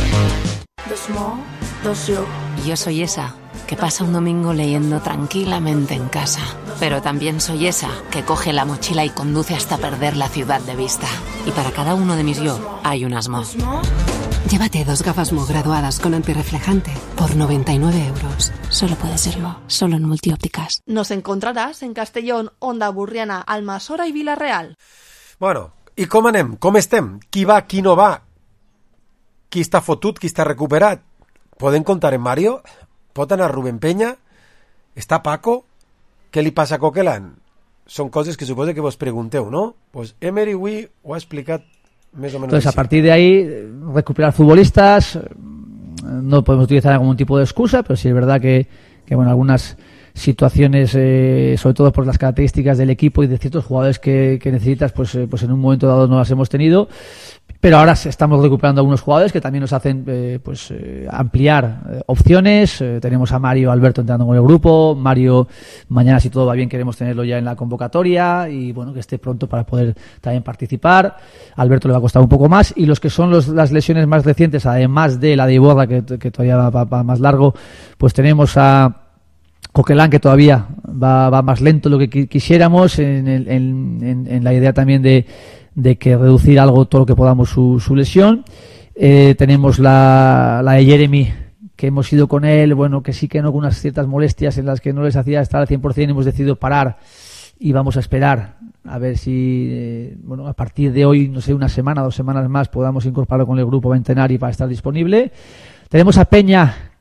Speaker 21: Yo soy esa que pasa un domingo leyendo tranquilamente en casa. Pero también soy esa que coge la mochila y conduce hasta perder la ciudad de vista. Y para cada uno de mis yo hay un Asmo.
Speaker 22: Llévate 2 gafas Mo graduadas con antirreflejante por 99 euros. Solo puede ser Mo, solo en Multiópticas.
Speaker 10: Nos encontrarás en Castellón, Onda Burriana, Almassora i Vilarreal.
Speaker 2: Bueno, i com anem? Com estem? Qui va, qui no va? Qui està fotut, qui està recuperat? Podem comptar en Mario? Pot anar Rubén Peña? Està Paco? Què li passa a Coquelin? Són coses que suposo que vos pregunteu, ¿no? Pues Emery avui ho ha explicat més o menos.
Speaker 14: Entonces, a partir de ahí, recuperar futbolistas, no podemos utilizar algún tipo de excusa, pero sí es verdad que bueno, algunas situaciones, sobre todo por las características del equipo y de ciertos jugadores que necesitas, pues en un momento dado no las hemos tenido. Pero ahora estamos recuperando algunos jugadores que también nos hacen ampliar opciones. Tenemos a Mario Alberto entrando con el grupo. Mario, mañana si todo va bien queremos tenerlo ya en la convocatoria y bueno, que esté pronto para poder también participar. A Alberto le va a costar un poco más. Y los que son las lesiones más recientes, además de la de Iborra que todavía va más largo, pues tenemos a Coquelin, que todavía va más lento de lo que quisiéramos en la idea también de que reducir algo todo lo que podamos su lesión. Tenemos la de Jeremy, que hemos ido con él, bueno, que sí que no, con unas ciertas molestias en las que no les hacía estar al 100%, hemos decidido parar y vamos a esperar a ver si a partir de hoy, no sé, una semana, 2 semanas más podamos incorporarlo con el grupo Ventenari para estar disponible. Tenemos a Peña,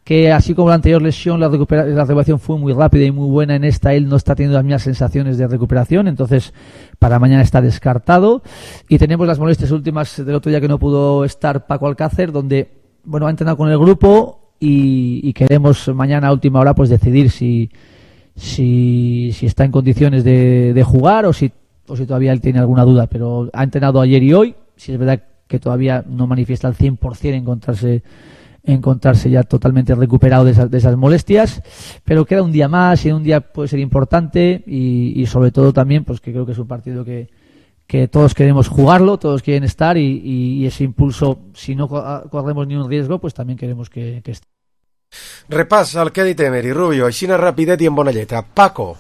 Speaker 14: que así como la anterior lesión, la recuperación fue muy rápida y muy buena. En esta él no está teniendo las mismas sensaciones de recuperación, entonces para mañana está descartado. Y tenemos las molestias últimas del otro día que no pudo estar Paco Alcácer, donde ha entrenado con el grupo y queremos mañana a última hora pues decidir si está en condiciones de jugar o si todavía él tiene alguna duda, pero ha entrenado ayer y hoy. Si es verdad que todavía no manifiesta al 100% encontrarse ya totalmente recuperado de esas molestias, pero queda un día más y en un día puede ser importante y sobre todo también pues que creo que es un partido que todos queremos jugarlo, todos quieren estar y ese impulso, si no corremos ni un riesgo, pues también queremos que esté.
Speaker 2: Repàs el que ha dit Emery, Rubio, així rapidet i en bona lletra. Paco.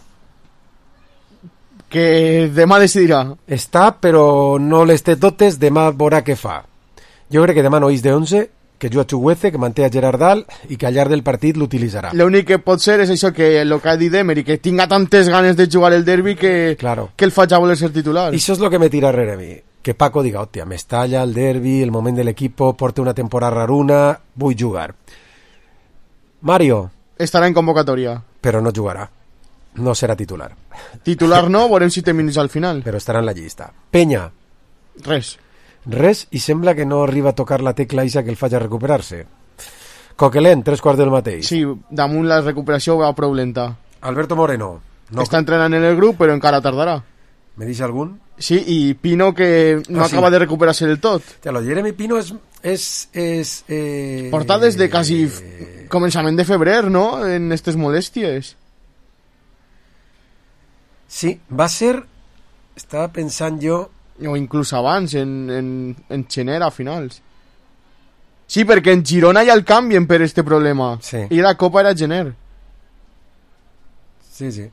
Speaker 5: Que demà decidirà.
Speaker 2: Està, però no les té totes, demà veurà què fa. Jo crec que demà no és de 11, que juga Chukwueze, que manté a Gerard Dalt i que al llarg del partit l'utilitzarà.
Speaker 5: L'únic que pot ser és això, que el que ha dit Emery, que tinga tantes ganes de jugar el derbi que el faig a voler ser titular.
Speaker 2: I això és el que me tira rere a mi. Que Paco diga, hòstia, m'estalla el derbi, el moment de l'equipo, porta una temporada raruna, vull jugar. Mario.
Speaker 5: Estarà en convocatòria.
Speaker 2: Però no jugarà. No serà titular.
Speaker 5: Titular no, veurem si té minuts al final.
Speaker 2: Però estarà en la llista. Penya. Res, i sembla que no arriba a tocar la tecla Isa que el faci recuperar-se. Coquelin, 3/4 del mateix.
Speaker 5: Sí, damunt la recuperació va prou lenta.
Speaker 2: Alberto Moreno.
Speaker 5: No. Està entrenant en el grup, però encara tardarà.
Speaker 2: Me dice algun?
Speaker 5: Sí, i Pino, que no acaba de recuperar-se del tot.
Speaker 2: Lo Jeremy Pino és
Speaker 5: porta des de quasi començament de febrer, no?, en aquestes molèsties.
Speaker 2: Sí, va ser... Estava pensant jo...
Speaker 5: O inclús abans, en gener a finals. Sí, perquè en Girona ja el canvien per este problema.
Speaker 2: Sí.
Speaker 5: I la Copa era gener.
Speaker 2: Sí.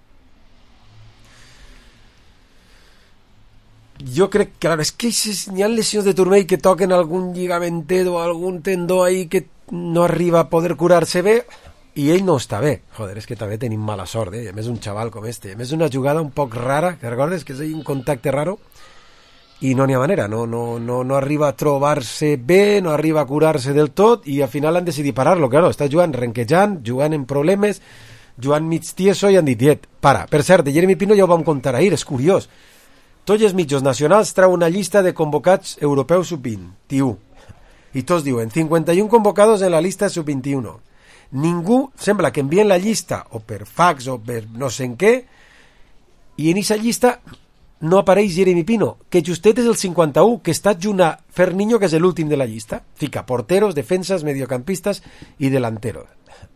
Speaker 2: Jo crec que, claro, és que hi ha lesions de turmell que toquen algun lligamentet o algun tendó ahí que no arriba a poder curar-se bé i ell no està bé. Joder, és que també tenim mala sort, a més un xaval com este. A més una jugada un poc rara, que recordes que és un contacte raro i no n'hi ha manera, no arriba a trobar-se bé, no arriba a curar-se del tot i al final han decidit parar-lo, claro, està jugant renquejant, jugant en problemes, jugant mig tieso i han dit, para. Per cert, de Jeremy Pino ja ho vam contar ahir, és curiós. Tots els mitjans nacionals treuen una llista de convocats europeus sub-21 i tots diuen 51 convocados en la lista sub-21. Ningú, sembla que envien la llista o per fax o per no sé en què i en aquesta llista no apareix Jeremy Pino, que justet és el 51, que està junt a Ferniño, que és l'últim de la llista. Fica porteros, defensas, mediocampistas i delanteros.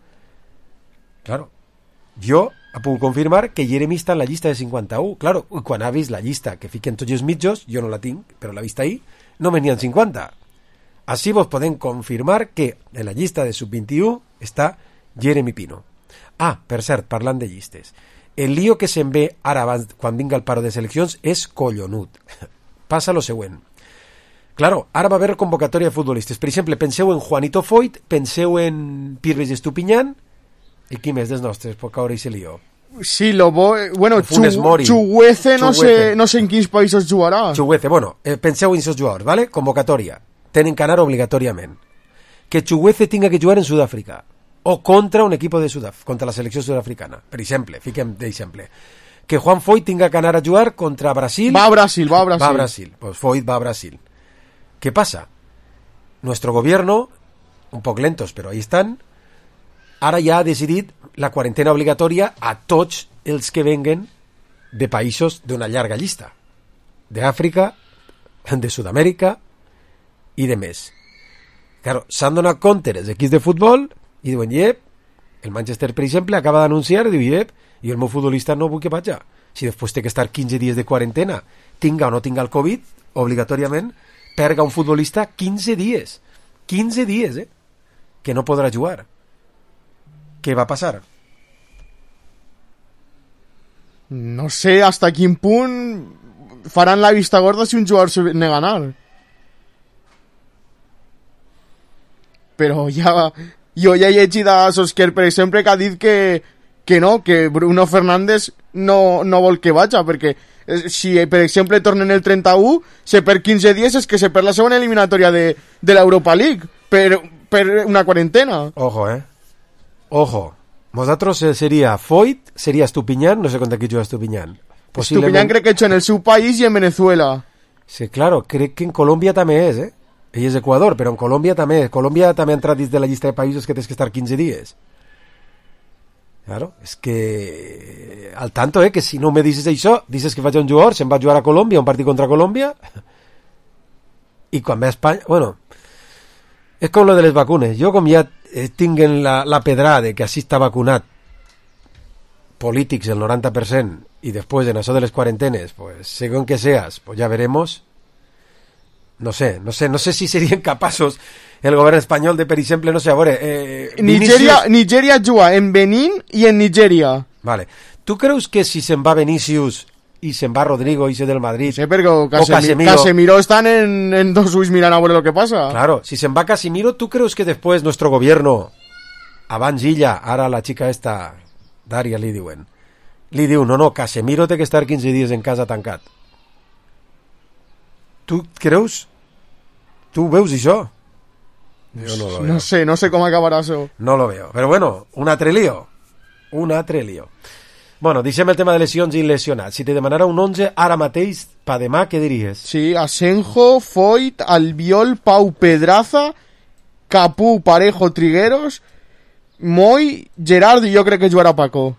Speaker 2: Claro, jo puc confirmar que Jeremy està en la llista de 51. Claro, quan ha vist la llista que fiquen tots els mitjos, jo no la tinc, però l'ha vist ahir, no venien 50. Així vos podem confirmar que en la llista de sub-21 està Jeremy Pino. Ah, per cert, parlant de llistes, el lío que se'n ve ara abans, quan vinga el paro de seleccions, és collonut. Passa lo següent. Claro, ara va haver convocatòria de futbolistes. Per exemple, penseu en Juanito Foyt, penseu en Pirres Estupiñán, i qui més dels nostres pot caure i se lío?
Speaker 5: Sí, bueno, Chukwueze no sé en quins països jugarà.
Speaker 2: Chukwueze, bueno, penseu en aquests jugadors, ¿vale? Convocatòria. Tenen que anar obligatòriament. Que Chukwueze tinga que jugar en Sud-àfrica o contra un equip de Sud-àfrica, contra la selecció sud-africana. Per exemple, fiquem d'exemple. Que Juan Foyt tinga que anar a jugar contra Brasil.
Speaker 5: Va a Brasil.
Speaker 2: Va a Brasil. Pues Foyt va a Brasil. ¿Qué pasa? Nuestro gobierno, un poc lentos, però ahí estan, ara ja ha decidit la quarantena obligatòria a tots els que venguen de països d'una llarga llista. D'Àfrica, de Sud-amèrica i de més. Claro, s'han donat compte els equips de futbol i diuen, el Manchester, per exemple, acaba d'anunciar i diu, i el meu futbolista no vull que vaig. Si després té que estar 15 dies de quarantena, tinga o no tinga el Covid, obligatòriament, perga un futbolista 15 dies. 15 dies, que no podrà jugar. Què va passar?
Speaker 5: No sé hasta quin punt faran la vista gorda si un jugador se nega a anar. Però jo ja he llegit a Solskjaer, per exemple, que ha dit que no, que Bruno Fernández no vol que vaja, perquè si, per exemple, tornen el 31, se perd 15 dies, és que se perd la segona eliminatòria de l'Europa League per una quarantena.
Speaker 2: Ojo, Ojo, vosotros sería Foyt, sería Estupiñán, no sé cuánto aquí juega Estupiñán.
Speaker 5: Estupiñán cree que he hecho en el su país y en Venezuela.
Speaker 2: Sí, claro, crec que en Colòmbia també és, Ell és Equador, però en Colòmbia també. Colòmbia també ha entrat dins de la llista de països que tens que estar 15 dies. Claro, és que... Al tanto, que si no me dices això, dices que faig un jugador, se'n va jugar a Colòmbia, un partit contra Colòmbia, i quan ve a Espanya... Bueno, és com lo de les vacunes. Jo, com ja tinguen la pedrada de que així està vacunat polítics el 90%, y después en eso de las cuarentenes, pues según que seas, pues ya veremos. No sé si serían capaces el gobierno español de, per exemple, no sé, a veure...
Speaker 5: Nigeria juga en Benín y en Nigeria.
Speaker 2: Vale. ¿Tú crees que si se'n va Vinicius y se'n va Rodrigo y se del Madrid...
Speaker 5: Sí, pero Casemiro están en dos ulls mirant a ver lo que pasa.
Speaker 2: Claro, si se'n va Casemiro, ¿tú crees que después nuestro gobierno, abans Illa, ara la chica esta, Daria li diu, no, Casemiro té que estar 15 dies en casa tancat? Tu creus? Tu veus això? Jo no lo veo.
Speaker 5: No sé com acabarà això.
Speaker 2: No lo veo. Però bueno, un altre lío. Bueno, deixem el tema de lesions i lesionats. Si te demanara un 11 ara mateix, pa demà, què diries?
Speaker 5: Sí, Asenjo, Foyt, Albiol, Pau, Pedraza, Capú, Parejo, Trigueros, Moy, Gerard i jo crec que jugarà Paco.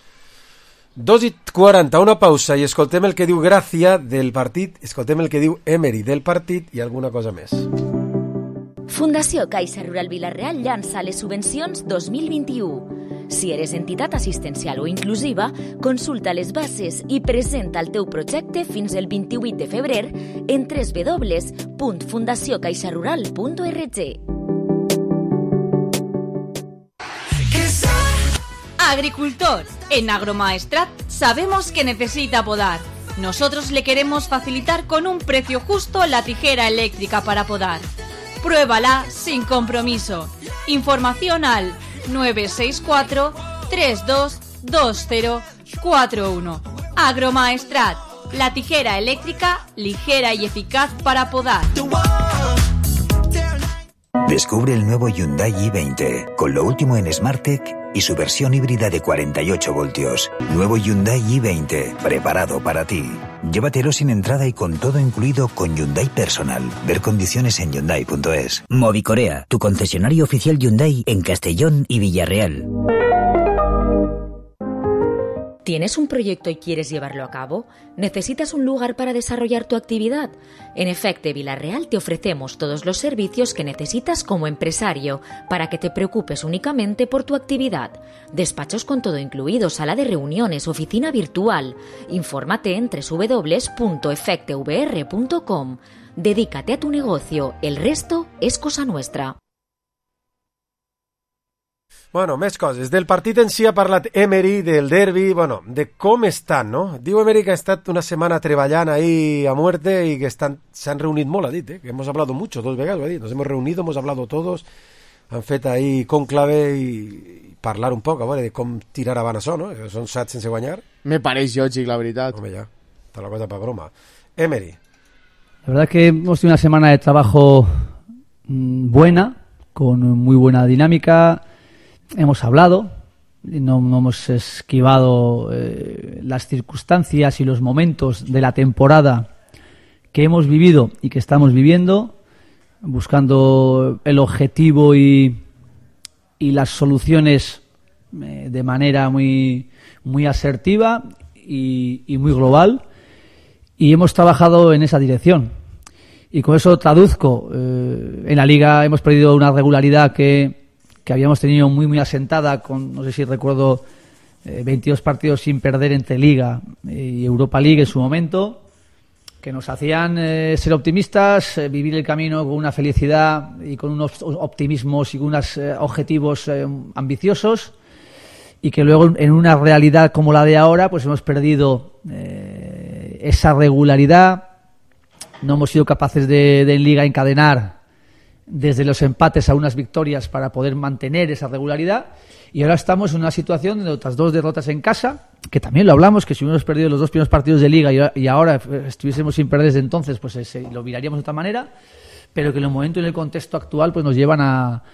Speaker 2: 2:40, una pausa i escoltem el que diu Gràcia del partit, escoltem el que diu Emery del partit i alguna cosa més.
Speaker 6: Fundació Caixa Rural Vila-real llança les subvencions 2021. Si eres entitat assistencial o inclusiva, consulta les bases i presenta el teu projecte fins el 28 de febrer en www.fundaciocaixarural.org.
Speaker 1: Agricultor, en Agromaestrat sabemos que necesita podar. Nosotros le queremos facilitar con un precio justo la tijera eléctrica para podar. Pruébala sin compromiso. Información al 964-322041. Agromaestrat, la tijera eléctrica ligera y eficaz para podar.
Speaker 4: Descubre el nuevo Hyundai i20, con lo último en SmartTech y su versión híbrida de 48 voltios. Nuevo Hyundai i20, preparado para ti. Llévatelo sin entrada y con todo incluido con Hyundai Personal. Ver condiciones en Hyundai.es.
Speaker 23: Movicorea, tu concesionario oficial Hyundai en Castellón y Villarreal.
Speaker 6: ¿Tienes un proyecto y quieres llevarlo a cabo? ¿Necesitas un lugar para desarrollar tu actividad? En Efecte Vila-real te ofrecemos todos los servicios que necesitas como empresario para que te preocupes únicamente por tu actividad. Despachos con todo incluido, sala de reuniones, oficina virtual. Infórmate en www.efectevr.com. Dedícate a tu negocio, el resto es cosa nuestra.
Speaker 2: Bueno, més coses. Del partit en si ha parlat Emery, del derbi, bueno, de com estan, no? Diu Emery que ha estat una setmana treballant ahí a muerte i que s'han reunit molt, ha dit, que hemos hablado mucho, 2 vegades, ho ha dit, nos hemos reunido, hemos hablado todos, han fet ahí conclave i parlar un poc, a veure, de com tirar avant això, no? Són 7 sense guanyar.
Speaker 5: Me pareix lògic, la veritat.
Speaker 2: Home, ja, està la cosa pa broma. Emery.
Speaker 14: La verdad que hemos tenido una semana de trabajo buena, con muy buena dinámica. Hemos hablado, no hemos esquivado las circunstancias y los momentos de la temporada que hemos vivido y que estamos viviendo, buscando el objetivo y las soluciones de manera muy asertiva y muy global, y hemos trabajado en esa dirección. Y con eso traduzco, en la Liga hemos perdido una regularidad que habíamos tenido muy asentada, con, no sé si recuerdo, 22 partidos sin perder entre Liga y Europa League en su momento, que nos hacían ser optimistas, vivir el camino con una felicidad y con unos optimismos y unos objetivos ambiciosos, y que luego en una realidad como la de ahora pues hemos perdido esa regularidad. No hemos sido capaces de en Liga encadenar desde los empates a unas victorias para poder mantener esa regularidad, y ahora estamos en una situación de otras 2 derrotas en casa, que también lo hablamos, que si hubiéramos perdido los 2 primeros partidos de Liga y ahora estuviésemos sin perder desde entonces, pues lo miraríamos de otra manera, pero que en el momento y en el contexto actual pues nos llevan a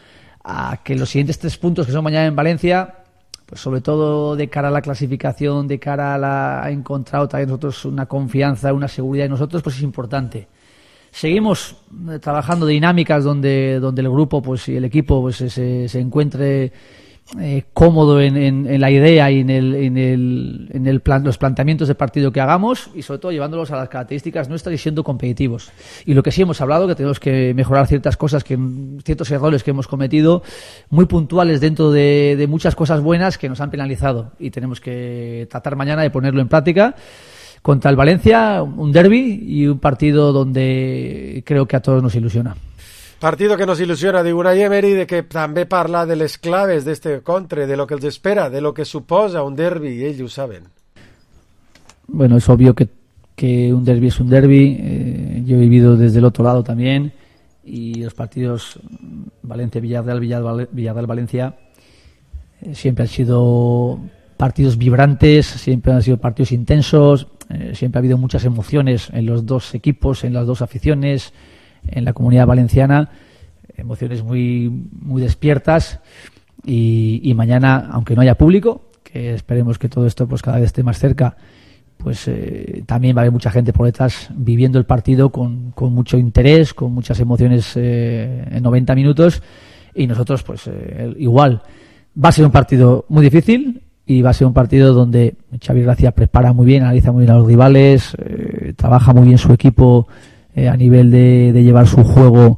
Speaker 14: a que los siguientes 3 puntos que son mañana en Valencia, pues sobre todo de cara a la clasificación, de cara a encontrar otra vez nosotros una confianza, una seguridad en nosotros, pues es importante. Seguimos trabajando dinámicas donde el grupo pues y el equipo pues se encuentre cómodo en la idea y en el plan, los planteamientos de partido que hagamos, y sobre todo llevándolos a las características nuestras y siendo competitivos. Y lo que sí hemos hablado, que tenemos que mejorar ciertas cosas, ciertos errores que hemos cometido, muy puntuales dentro de muchas cosas buenas que nos han penalizado, y tenemos que tratar mañana de ponerlo en práctica contra el Valencia, un derbi y un partido donde creo que a todos nos ilusiona.
Speaker 2: Partido que nos il·lusiona, diu Unai Emery, de que també parla de les claves d'este contra, de lo que els espera, de lo que suposa un derbi, i ells ho saben.
Speaker 14: Bueno, es obvio que un derbi es un derbi. Yo he vivido desde el otro lado también, y los partidos Valencia-Villarreal, Villarreal-Valencia siempre han sido partidos vibrantes, siempre han sido partidos intensos, siempre ha habido muchas emociones en los dos equipos, en las dos aficiones, en la comunidad valenciana, emociones muy, muy despiertas, y mañana, aunque no haya público, que esperemos que todo esto pues cada vez esté más cerca, pues también va a haber mucha gente por detrás viviendo el partido con mucho interés, con muchas emociones en 90 minutos, y nosotros pues igual. Va a ser un partido muy difícil, y va a ser un partido donde Xavi Gracia prepara muy bien, analiza muy bien a los rivales, trabaja muy bien su equipo a nivel de llevar su juego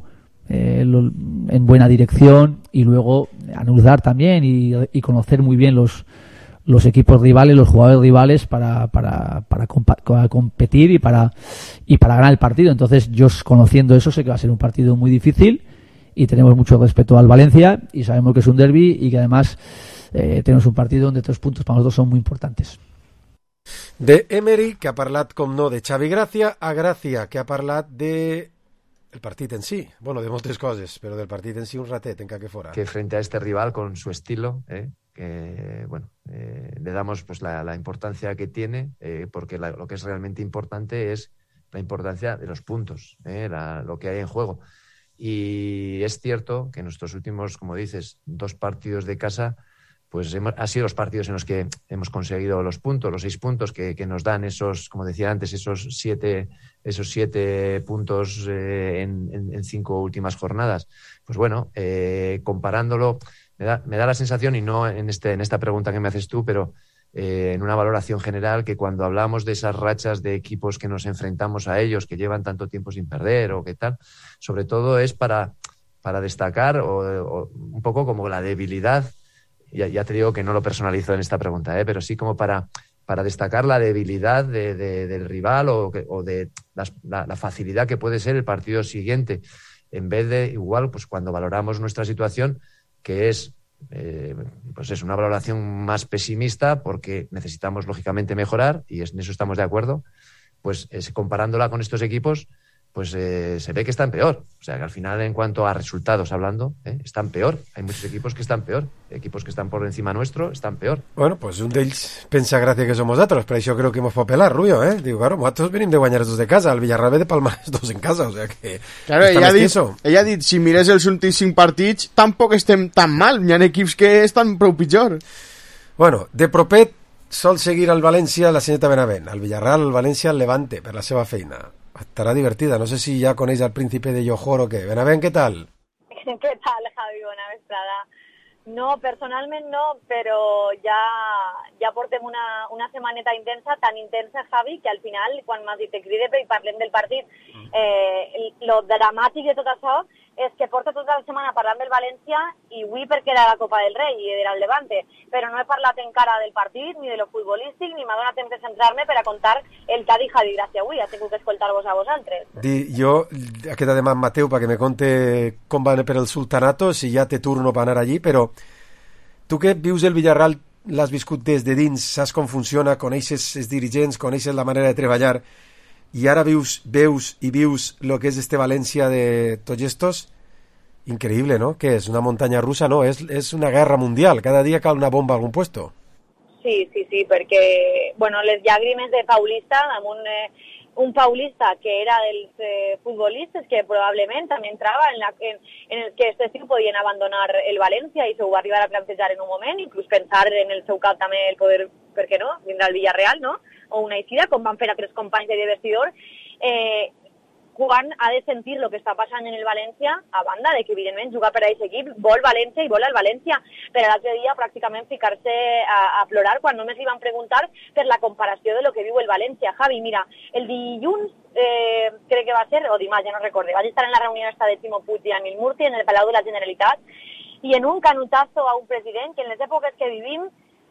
Speaker 14: en buena dirección, y luego analizar también y conocer muy bien los equipos rivales, los jugadores rivales para competir y para ganar el partido. Entonces, yo conociendo eso sé que va a ser un partido muy difícil, y tenemos mucho respeto al Valencia y sabemos que es un derbi, y que además tenemos un partido donde 3 puntos para nosotros son muy importantes.
Speaker 2: De Emery, que ha parlat, com no, de Xavi Gracia, a Gracia, que ha parlat de el partit en sí. Bueno, de moltes coses, pero del partit en sí un ratet, encara que fora.
Speaker 3: Que frente a este rival con su estilo, que bueno, le damos pues la importancia que tiene, porque lo que es realmente importante es la importancia de los puntos, lo que hay en juego. Y es cierto que en nuestros últimos, como dices, 2 partidos de casa, pues han sido los partidos en los que hemos conseguido los puntos, los 6 puntos que nos dan esos, como decía antes, esos 7 puntos en 5 últimas jornadas. Pues bueno, comparándolo, me da la sensación, y no en esta pregunta que me haces tú, pero en una valoración general, que cuando hablamos de esas rachas de equipos que nos enfrentamos a ellos, que llevan tanto tiempo sin perder o qué tal, sobre todo es para destacar o un poco como la debilidad. Ya te digo que no lo personalizo en esta pregunta, pero sí como para destacar la debilidad del rival o de la facilidad que puede ser el partido siguiente, en vez de igual pues cuando valoramos nuestra situación, que es pues es una valoración más pesimista, porque necesitamos lógicamente mejorar, y en eso estamos de acuerdo, pues comparándola con estos equipos, pues se ve que están peor. O sea, que al final, en cuanto a resultados hablando, están peor. Hay muchos equipos que están peor. Equipos que están por encima nuestro están peor.
Speaker 2: Bueno, pues un d'ells pensa Gràcia que som nosaltres, per això creo que hemos pot pelar, Rubio, Digo, claro, nosaltres venim de guanyar els 2 de casa, el Villarreal ve de palmar els 2 en casa, o sea que...
Speaker 5: Claro, ella ha dit, si mires els últims 5 partits, tampoc estem tan mal. Hi ha equips que estan prou pitjor.
Speaker 2: Bueno, de propet sol seguir al València la senyora Benavent, al Villarreal, al València, al Levante, per la seva feina. Estará divertida. No sé si ya coneix al príncipe de Johor o qué. Benavent, ¿qué tal?
Speaker 7: ¿Qué tal, Javi? Bona vesprada. No, personalment no, però ja portem una setmaneta intensa, tan intensa, Javi, que al final, quan m'has dit que cride i parlem del partit, lo dramàtic de tot això és que porto tota la setmana parlant del València, i avui perquè era la Copa del Rei i era el Levante, però no he parlat encara del partit, ni de lo futbolístic, ni m'ha donat temps de centrar-me per a contar el que ha dit Javi Gràcia avui. Ha tingut que escoltar-vos a vosaltres.
Speaker 2: Jo, ha quedat demà amb Mateu perquè me conte com van per el Sultanato, si ja té turno per anar allí, però tu que vius el Villarreal, l'has viscut des de dins, saps com funciona, coneixes els dirigents, coneixes la manera de treballar, i ara veus i vius lo que és este València de tots estos, increïble, ¿no? Que és una muntanya russa, no, és una guerra mundial, cada dia cal una bomba a algun puesto.
Speaker 7: Sí, perquè, bueno, les llàgrimes de Paulista damunt un paulista que era dels futbolistes que probablement també entrava en el que este estiu podien abandonar el València i s'ho va arribar a plantejar en un moment, inclús pensar en el seu cap també el poder, per què no, vindre al Villarreal, no? O una eixida, com van fer altres companys de vestidor, quan ha de sentir el que està passant en el València, a banda de que, evidentment, jugar per a aquest equip, vol València i vol el València, però l'altre dia pràcticament ficar-se a plorar quan només li van preguntar per la comparació de lo que viu el València. Javi, mira, el dilluns, crec que va ser, o dimarts, ja no recorde, vaig estar en la reunió esta de Ximo Puig i Emil Murti en el Palau de la Generalitat, i en un canutazo a un president que en les èpoques que vivim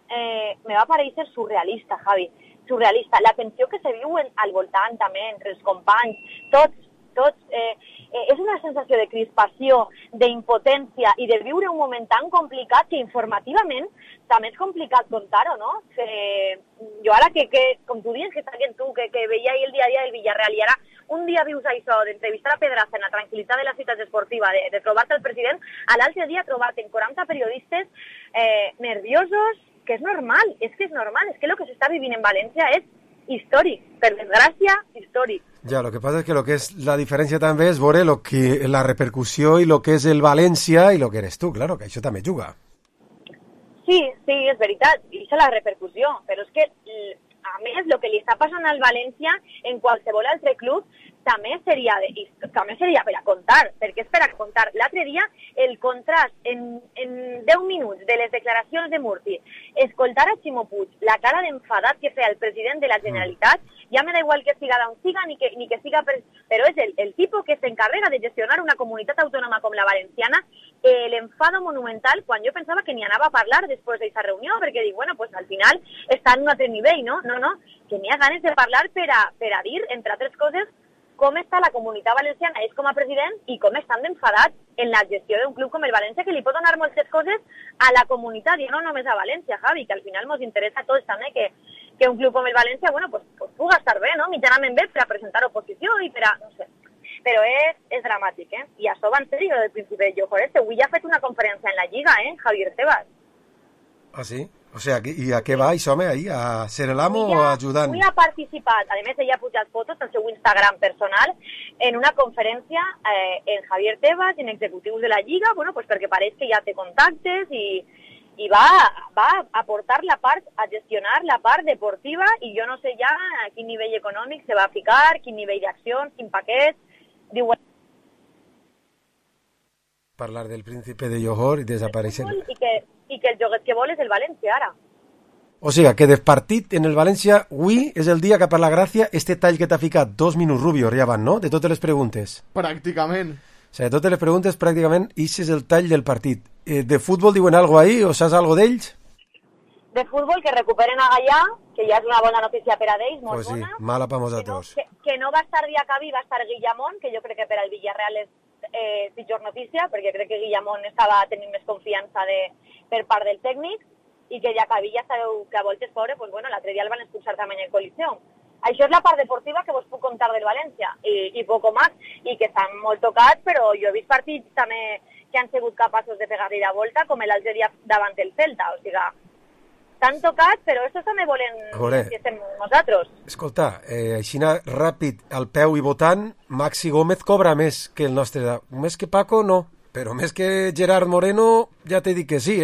Speaker 7: me va parèixer surrealista, Javi. Surrealista. La tensió que se viu al voltant també entre els companys, tots, és una sensació de crispació, d'impotència i de viure un moment tan complicat que informativament també és complicat contar-ho, no? Jo ara que com tu dius, que està aquí tu, que veia ahir el dia a dia del Villarreal i ara un dia vius això, d'entrevistar a Pedraza en la tranquil·litat de la ciutat esportiva, de trobar-te al president, a l'altre dia trobar-te en 40 periodistes nerviosos, que és normal, és que el que s'està vivint en València és històric, per desgràcia, històric.
Speaker 2: Ya, lo que pasa es que lo que es la diferencia també és veure la repercussió i lo que és el València i lo que eres tu, claro, que això també juga.
Speaker 7: Sí, és veritat, i és la repercussió, però és que, a més, el que li està passant al València en qualsevol altre club també seria per a contar, perquè és per a contar. L'altre dia, el contrast en 10 minuts de les declaracions de Murti, escoltar a Ximo Puig, la cara d'enfadat que feia el president de la Generalitat, ja me da igual que siga d'on siga, ni que siga... Però és el tipus que s'encarrega de gestionar una comunitat autònoma com la valenciana, l'enfado monumental, quan jo pensava que ni anava a parlar després d'aquesta reunió, perquè dic, bueno, pues al final està en un altre nivell, no? No, que n'hi ha ganes de parlar per a dir, entre altres coses, com està la comunitat valenciana ell com a president i com estan d'enfadats en la gestió d'un club com el València, que li pot donar moltes coses a la comunitat i no només a València, Javi, que al final ens interessa a tots també que un club com el València, bueno, pues puga estar bé, no? Mitjanament bé per a presentar oposició i per a, no sé. Però és dramàtic, I això va en sèrio del principi de Llojor. Avui ja ha fet una conferència en la Lliga, Javier Tebas.
Speaker 2: Ah, sí? O sea, ¿y a qué va, Isome, ahí? ¿A ser el amo o ayudant?
Speaker 7: Avui ha participat, a més ella ha pujat fotos al seu Instagram personal en una conferència en Javier Tebas, en executius de la Lliga, bueno, pues perquè pareix que ja té contactes i va a aportar la part, a gestionar la part deportiva i jo no sé ja a quin nivell econòmic se va ficar, quin nivell d'accions, quin paquet, diu...
Speaker 2: Parlar del príncipe de Johor i desaparèixer...
Speaker 7: I que el joguet que vol és el València, ara.
Speaker 2: O sigui, que de partit en el València, avui és el dia que, per la gràcia, este tall que t'ha ficat 2 minuts, Rubio, ja van, no? De totes les preguntes.
Speaker 5: Pràcticament.
Speaker 2: O sigui, de totes les preguntes, pràcticament, ix és el tall del partit. De futbol diuen algo ahí, o saps algo d'ells?
Speaker 7: De futbol, que recuperen a Gallà, que ja és una bona notícia per a d'ells, molt
Speaker 2: pues sí,
Speaker 7: bona.
Speaker 2: mala per nosaltres.
Speaker 7: Que no va estar Diacabí, va estar Guillamón, que jo crec que per al Villarreal és pitjor notícia, perquè crec que Guillamón estava tenint més confiança per part del tècnic, i que Diacabí ja sabeu que a voltes, pobre, pues bueno, l'altre dia el van expulsar també en col·lisió. Això és la part deportiva que vos puc contar del València, i poco más, i que estan molt tocats, però jo he vist partits també que han sigut capaços de pegar-li la volta, com l'Algèria davant el Celta, o sigui, estan tocats, però estos també volen que estem nosaltres.
Speaker 2: Escolta, aixina ràpid, al peu i votant, Maxi Gómez cobra més que el nostre, més que Paco no, però més que Gerard Moreno ja t'he dit que sí,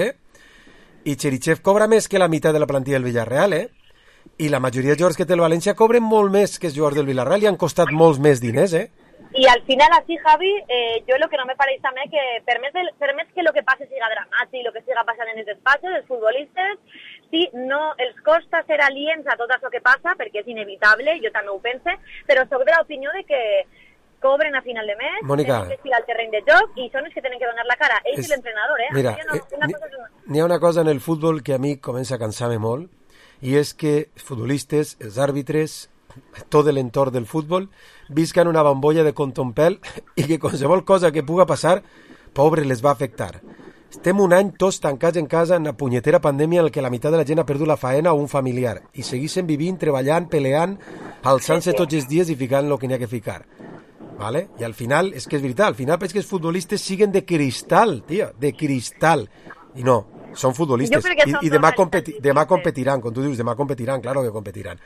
Speaker 2: i Cherichev cobra més que la meitat de la plantilla del Villarreal, i la majoria de jugadors que té el València cobren molt més que els jugadors del Villarreal i han costat molts més diners,
Speaker 7: I al final, así, Javi, jo lo que no me pareix també que per més que lo que passe siga dramàtic, lo que siga passant en els despatxos, els futbolistes, sí, no els costa ser aliens a tot això que passa, perquè és inevitable, jo també ho pense, però soc de l'opinió de que cobren a final de mes,
Speaker 2: Mónica,
Speaker 7: tenen que estirar el terreny de joc i són els que tenen que donar la cara, ells i l'entrenador,
Speaker 2: Mira, n'hi ha una cosa en el futbol que a mi comença a cansar-me molt, i és que els futbolistes, els àrbitres, tot l'entorn del futbol, visquen una bombolla de contompel i que qualsevol cosa que puga passar, pobre, les va afectar. Estem un any tots tancats en casa en la punyetera pandèmia en què la meitat de la gent ha perdut la faena o un familiar i segueixen vivint, treballant, peleant, alçant-se tots els dies i ficant el que n'hi ha que ficar. ¿Vale? I al final, és que és veritat, al final penso que els futbolistes siguen de cristal, tio, de cristal. I no, són futbolistes. I demà competiran, com tu dius, demà competiran, claro que competiran.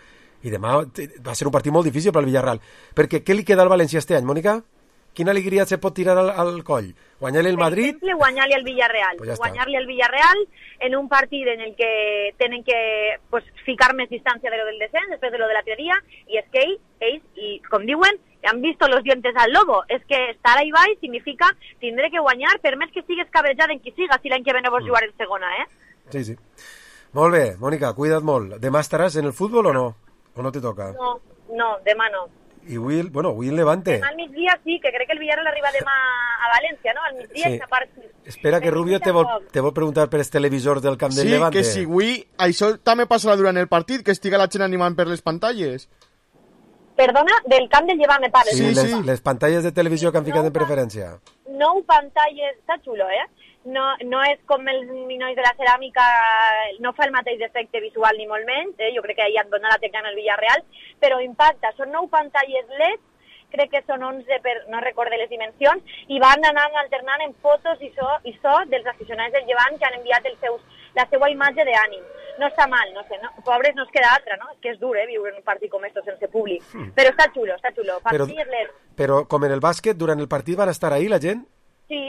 Speaker 2: I demà va ser un partit molt difícil pel Villarreal. Perquè què li queda al València este any, Mònica? Quina alegria se pot tirar al coll? Guanyar-li el Madrid?
Speaker 7: Per exemple, guanyar-li al Villarreal.
Speaker 2: Pues
Speaker 7: guanyar-li al Villarreal en un partit en el que tenen que ficar més distància de lo del descens, després de lo de la teoria, i és que ells, com diuen, han visto los dientes al lobo. És que estar ahí baix significa tindre que guanyar, per més que sigues cabrejat en qui siga, si l'any que ve no vols jugar en segona,
Speaker 2: Sí, sí. Molt bé, Mònica, cuida't molt. Demà estaràs en el futbol o no? O no te toca?
Speaker 7: No, demà no.
Speaker 2: I avui el Levante.
Speaker 7: Demà al migdia sí, que crec que el Villarreal arriba demà a València, no? Al migdia
Speaker 2: Sí.
Speaker 7: esta part...
Speaker 2: Espera, que Rubio te vol preguntar per els televisors del camp del Levante.
Speaker 5: Sí, que si avui això també passarà durant el partit, que estiga la gent animant per les pantalles.
Speaker 7: Perdona, del camp del Llevant me parles.
Speaker 2: Sí, les pantalles de televisió que han ficat en preferència.
Speaker 7: Nou pantalles, està xulo, No és com els minois de la ceràmica, no fa el mateix efecte visual ni molt menys, jo crec que ja et dona la tecla en el Villarreal, però impacta, són 9 pantalles LED, crec que són 11 no recordo les dimensions, i van anant alternant en fotos i so dels aficionats del Llevant que han enviat la seva imatge d'ànim. No està mal, no sé, pobres no es queda altra, no? És que és dur, viure en un partit com esto sense públic. Però està xulo, pantalles LED.
Speaker 2: Però com en el bàsquet, durant el partit van estar ahí la gent?
Speaker 7: Sí.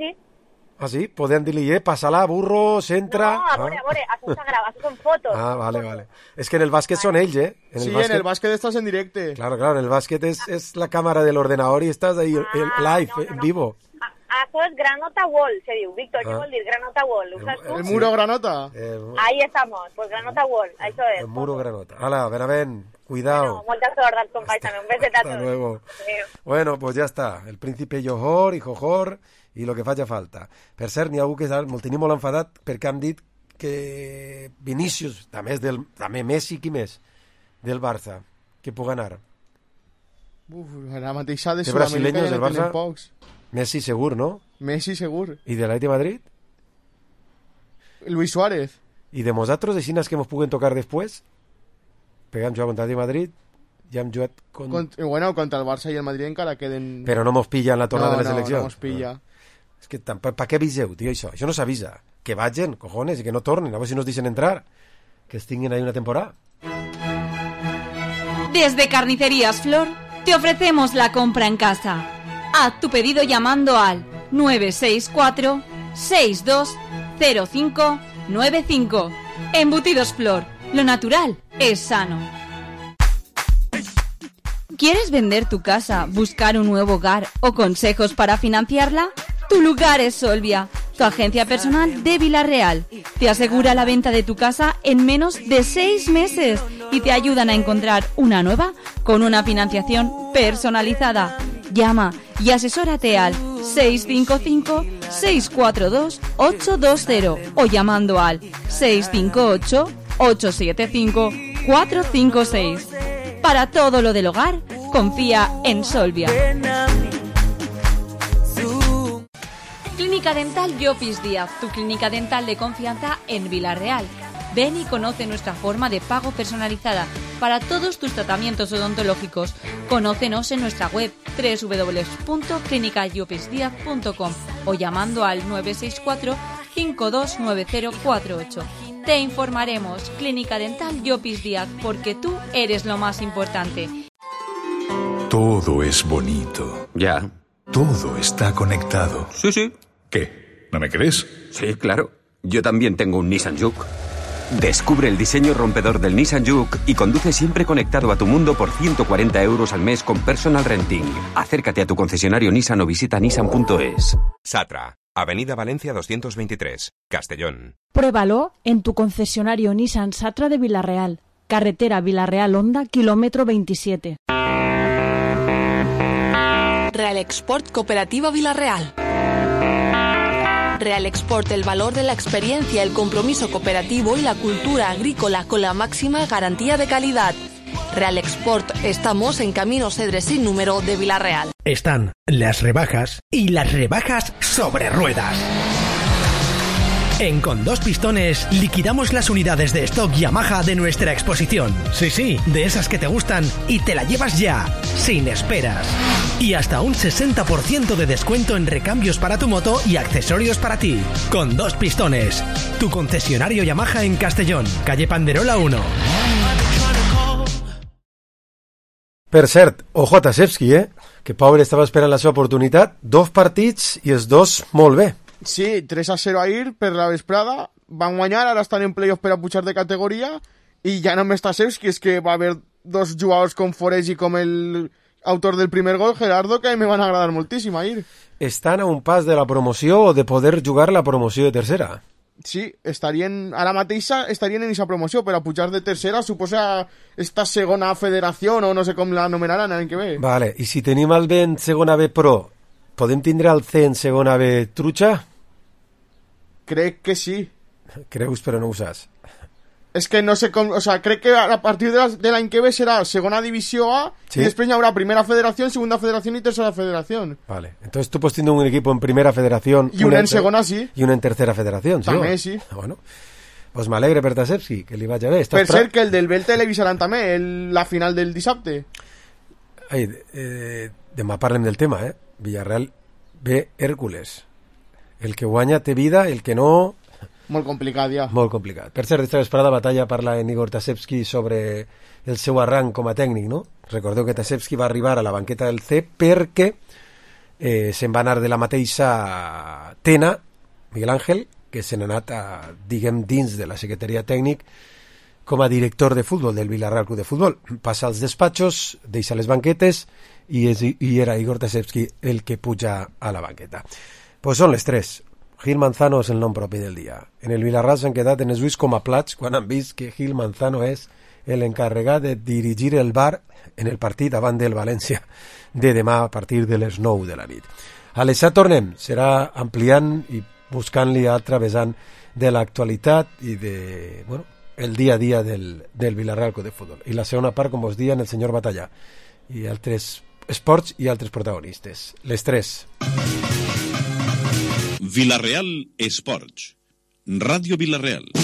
Speaker 2: Ah, sí? Podem dir-li, passa-la, burro, centra...
Speaker 7: No, a veure, això està gravat, això són fotos.
Speaker 2: Ah, vale. És que en el bàsquet són ells,
Speaker 5: En el bàsquet estàs en directe.
Speaker 2: Claro, en el bàsquet es la cámara del ordenador y estás ahí live, en vivo.
Speaker 7: Això és Granota Wall, se diu. Víctor, què vol dir Granota Wall? Ho saps tu?
Speaker 5: El muro Granota.
Speaker 7: Ahí estamos, pues Granota Wall, això és.
Speaker 2: El muro Granota. Hala, ven, cuidado.
Speaker 7: Molta sort als companys també, un beset a tots.
Speaker 2: Hasta luego. Bueno, pues ya está. El príncipe Johor y Jojor i lo que faci falta. Per cert, n'hi ha algú que el tenim molt enfadat perquè han dit que Vinícius, també Messi, qui més? Del Barça, que pugui anar.
Speaker 5: La mateixa de
Speaker 2: Té
Speaker 5: Sud-amèrica
Speaker 2: brasileños
Speaker 5: ja
Speaker 2: del
Speaker 5: no
Speaker 2: Barça?
Speaker 5: tenen pocs.
Speaker 2: Messi segur, no?
Speaker 5: Messi segur.
Speaker 2: I de l'Atleti Madrid?
Speaker 5: Luis Suárez.
Speaker 2: I de nosaltres, així que ens puguen tocar després? Perquè hem jugat contra l'Atleti Madrid, ja hem jugat
Speaker 5: contra el Barça i el Madrid encara queden...
Speaker 2: Però no mos pilla en la tornada de les eleccions.
Speaker 5: No mos pilla.
Speaker 2: És que per què aviseu, tio, això? Això no s'avisa. Que vagin, cojones, i que no tornen. A veure si nos deixen entrar. Que estiguin ahí una temporada.
Speaker 1: Desde Carnicerías Flor te ofrecemos la compra en casa. Haz tu pedido llamando al 964-620595. Embutidos Flor. Lo natural es sano. ¿Quieres vender tu casa, buscar un nuevo hogar o consejos para financiarla? Tu lugar es Solvia, tu agencia personal de Villarreal. Te asegura la venta de tu casa en menos de 6 meses y te ayudan a encontrar una nueva con una financiación personalizada. Llama y asesórate al 655-642-820 o llamando al 658-875-456. Para todo lo del hogar, confía en Solvia. Clínica Dental Llopis Díaz, tu clínica dental de confianza en Villarreal. Ven y conoce nuestra forma de pago personalizada para todos tus tratamientos odontológicos. Conócenos en nuestra web www.clinicallopisdiaz.com o llamando al 964 529048. Te informaremos. Clínica Dental Llopis Díaz, porque tú eres lo más importante.
Speaker 8: Todo es bonito.
Speaker 9: Ya.
Speaker 8: Todo está conectado.
Speaker 9: Sí.
Speaker 8: ¿Qué? ¿No me crees?
Speaker 9: Sí, claro. Yo también tengo un Nissan Juke. Descubre el diseño rompedor del Nissan Juke y conduce siempre conectado a tu mundo por 140 € al mes con personal renting. Acércate a tu concesionario Nissan o visita nissan.es.
Speaker 11: Satra, Avenida Valencia 223, Castellón.
Speaker 24: Pruébalo en tu concesionario Nissan Satra de Villarreal. Carretera Villarreal-Honda, kilómetro 27.
Speaker 10: Real Export Cooperativa Villarreal. Real Export, el valor de la experiencia, el compromiso cooperativo y la cultura agrícola con la máxima garantía de calidad. Real Export, estamos en Camino Cedre sin número de Villarreal.
Speaker 25: Están las rebajas y las rebajas sobre ruedas. En Con Dos Pistones liquidamos las unidades de stock Yamaha de nuestra exposición. Sí, de esas que te gustan y te la llevas ya, sin esperas. Y hasta un 60% de descuento en recambios para tu moto y accesorios para ti. Con Dos Pistones, tu concesionario Yamaha en Castellón, calle Panderola 1.
Speaker 2: Per cert, ojo a Tasevski, que pobre estava esperant la seva oportunitat. 2 partits i els 2 molt bé.
Speaker 5: Sí, 3-0 ahir per la vesprada. Van guanyar, ara estan en playoff per a pujar de categoria i ja només Tasevski, és que va haver 2 jugadors com Forés i com el autor del primer gol, Gerardo, que me van agradar moltíssim ahir.
Speaker 2: Estan a un pas de la promoció o de poder jugar la promoció de tercera.
Speaker 5: Sí, ara mateix estarien en aquesta promoció per a pujar de tercera, suposa esta segona federació o no sé com l'anomenaran l'any que ve.
Speaker 2: Vale, i si tenim el B en segona B Pro, podem tindre el C en segona B Trucha?
Speaker 5: Crec que sí.
Speaker 2: Creus, però no ho saps.
Speaker 5: És que no sé com... O sea, crec que a partir de l'any que ve serà segona divisió A, ¿sí? Y després hi haurà primera federación, segunda federación y tercera federación.
Speaker 2: Vale, entonces tú puedes tener un equipo en primera federación...
Speaker 5: Y una en segona, sí.
Speaker 2: Y una en tercera federación, ¿sí?
Speaker 5: També, sí.
Speaker 2: Bueno, pues m'alegre per Tasevski, que li vaig a bé.
Speaker 5: Per cert, que el del Bel televisaran també, la final del dissabte.
Speaker 2: Ai, demà parlem del tema, Villarreal B Hércules. El que guanya té vida, el que no...
Speaker 5: Molt complicat, ja.
Speaker 2: Molt complicat. Per cert, esta vesprada batalla parla en Igor Tasevski sobre el seu arranc com a tècnic, no? Recordeu que Tasevski va arribar a la banqueta del C perquè se'n va anar de la mateixa Tena, Miguel Ángel, que se n'ha anat diguem, dins de la secretaria tècnic com a director de futbol del Villarreal Club de Futbol. Passa als despatxos, deixa les banquetes i era Igor Tasevski el que puja a la banqueta. Pues són les 3. Gil Manzano és el nom propi del dia. En el Villarreal s'han quedat en els ulls com a plats quan han vist que Gil Manzano és l'encarregat de dirigir el bar en el partit davant del València de demà a partir de les 9 de la nit. A les 7 tornem, serà ampliant i buscant-li travessant de l'actualitat i de, bueno, el dia a dia del Villarreal Club de Futbol. I la segona part, com us diuen, el senyor Batallà i altres esports i altres protagonistes. Les 3.
Speaker 12: Villarreal Esports. Radio Villarreal.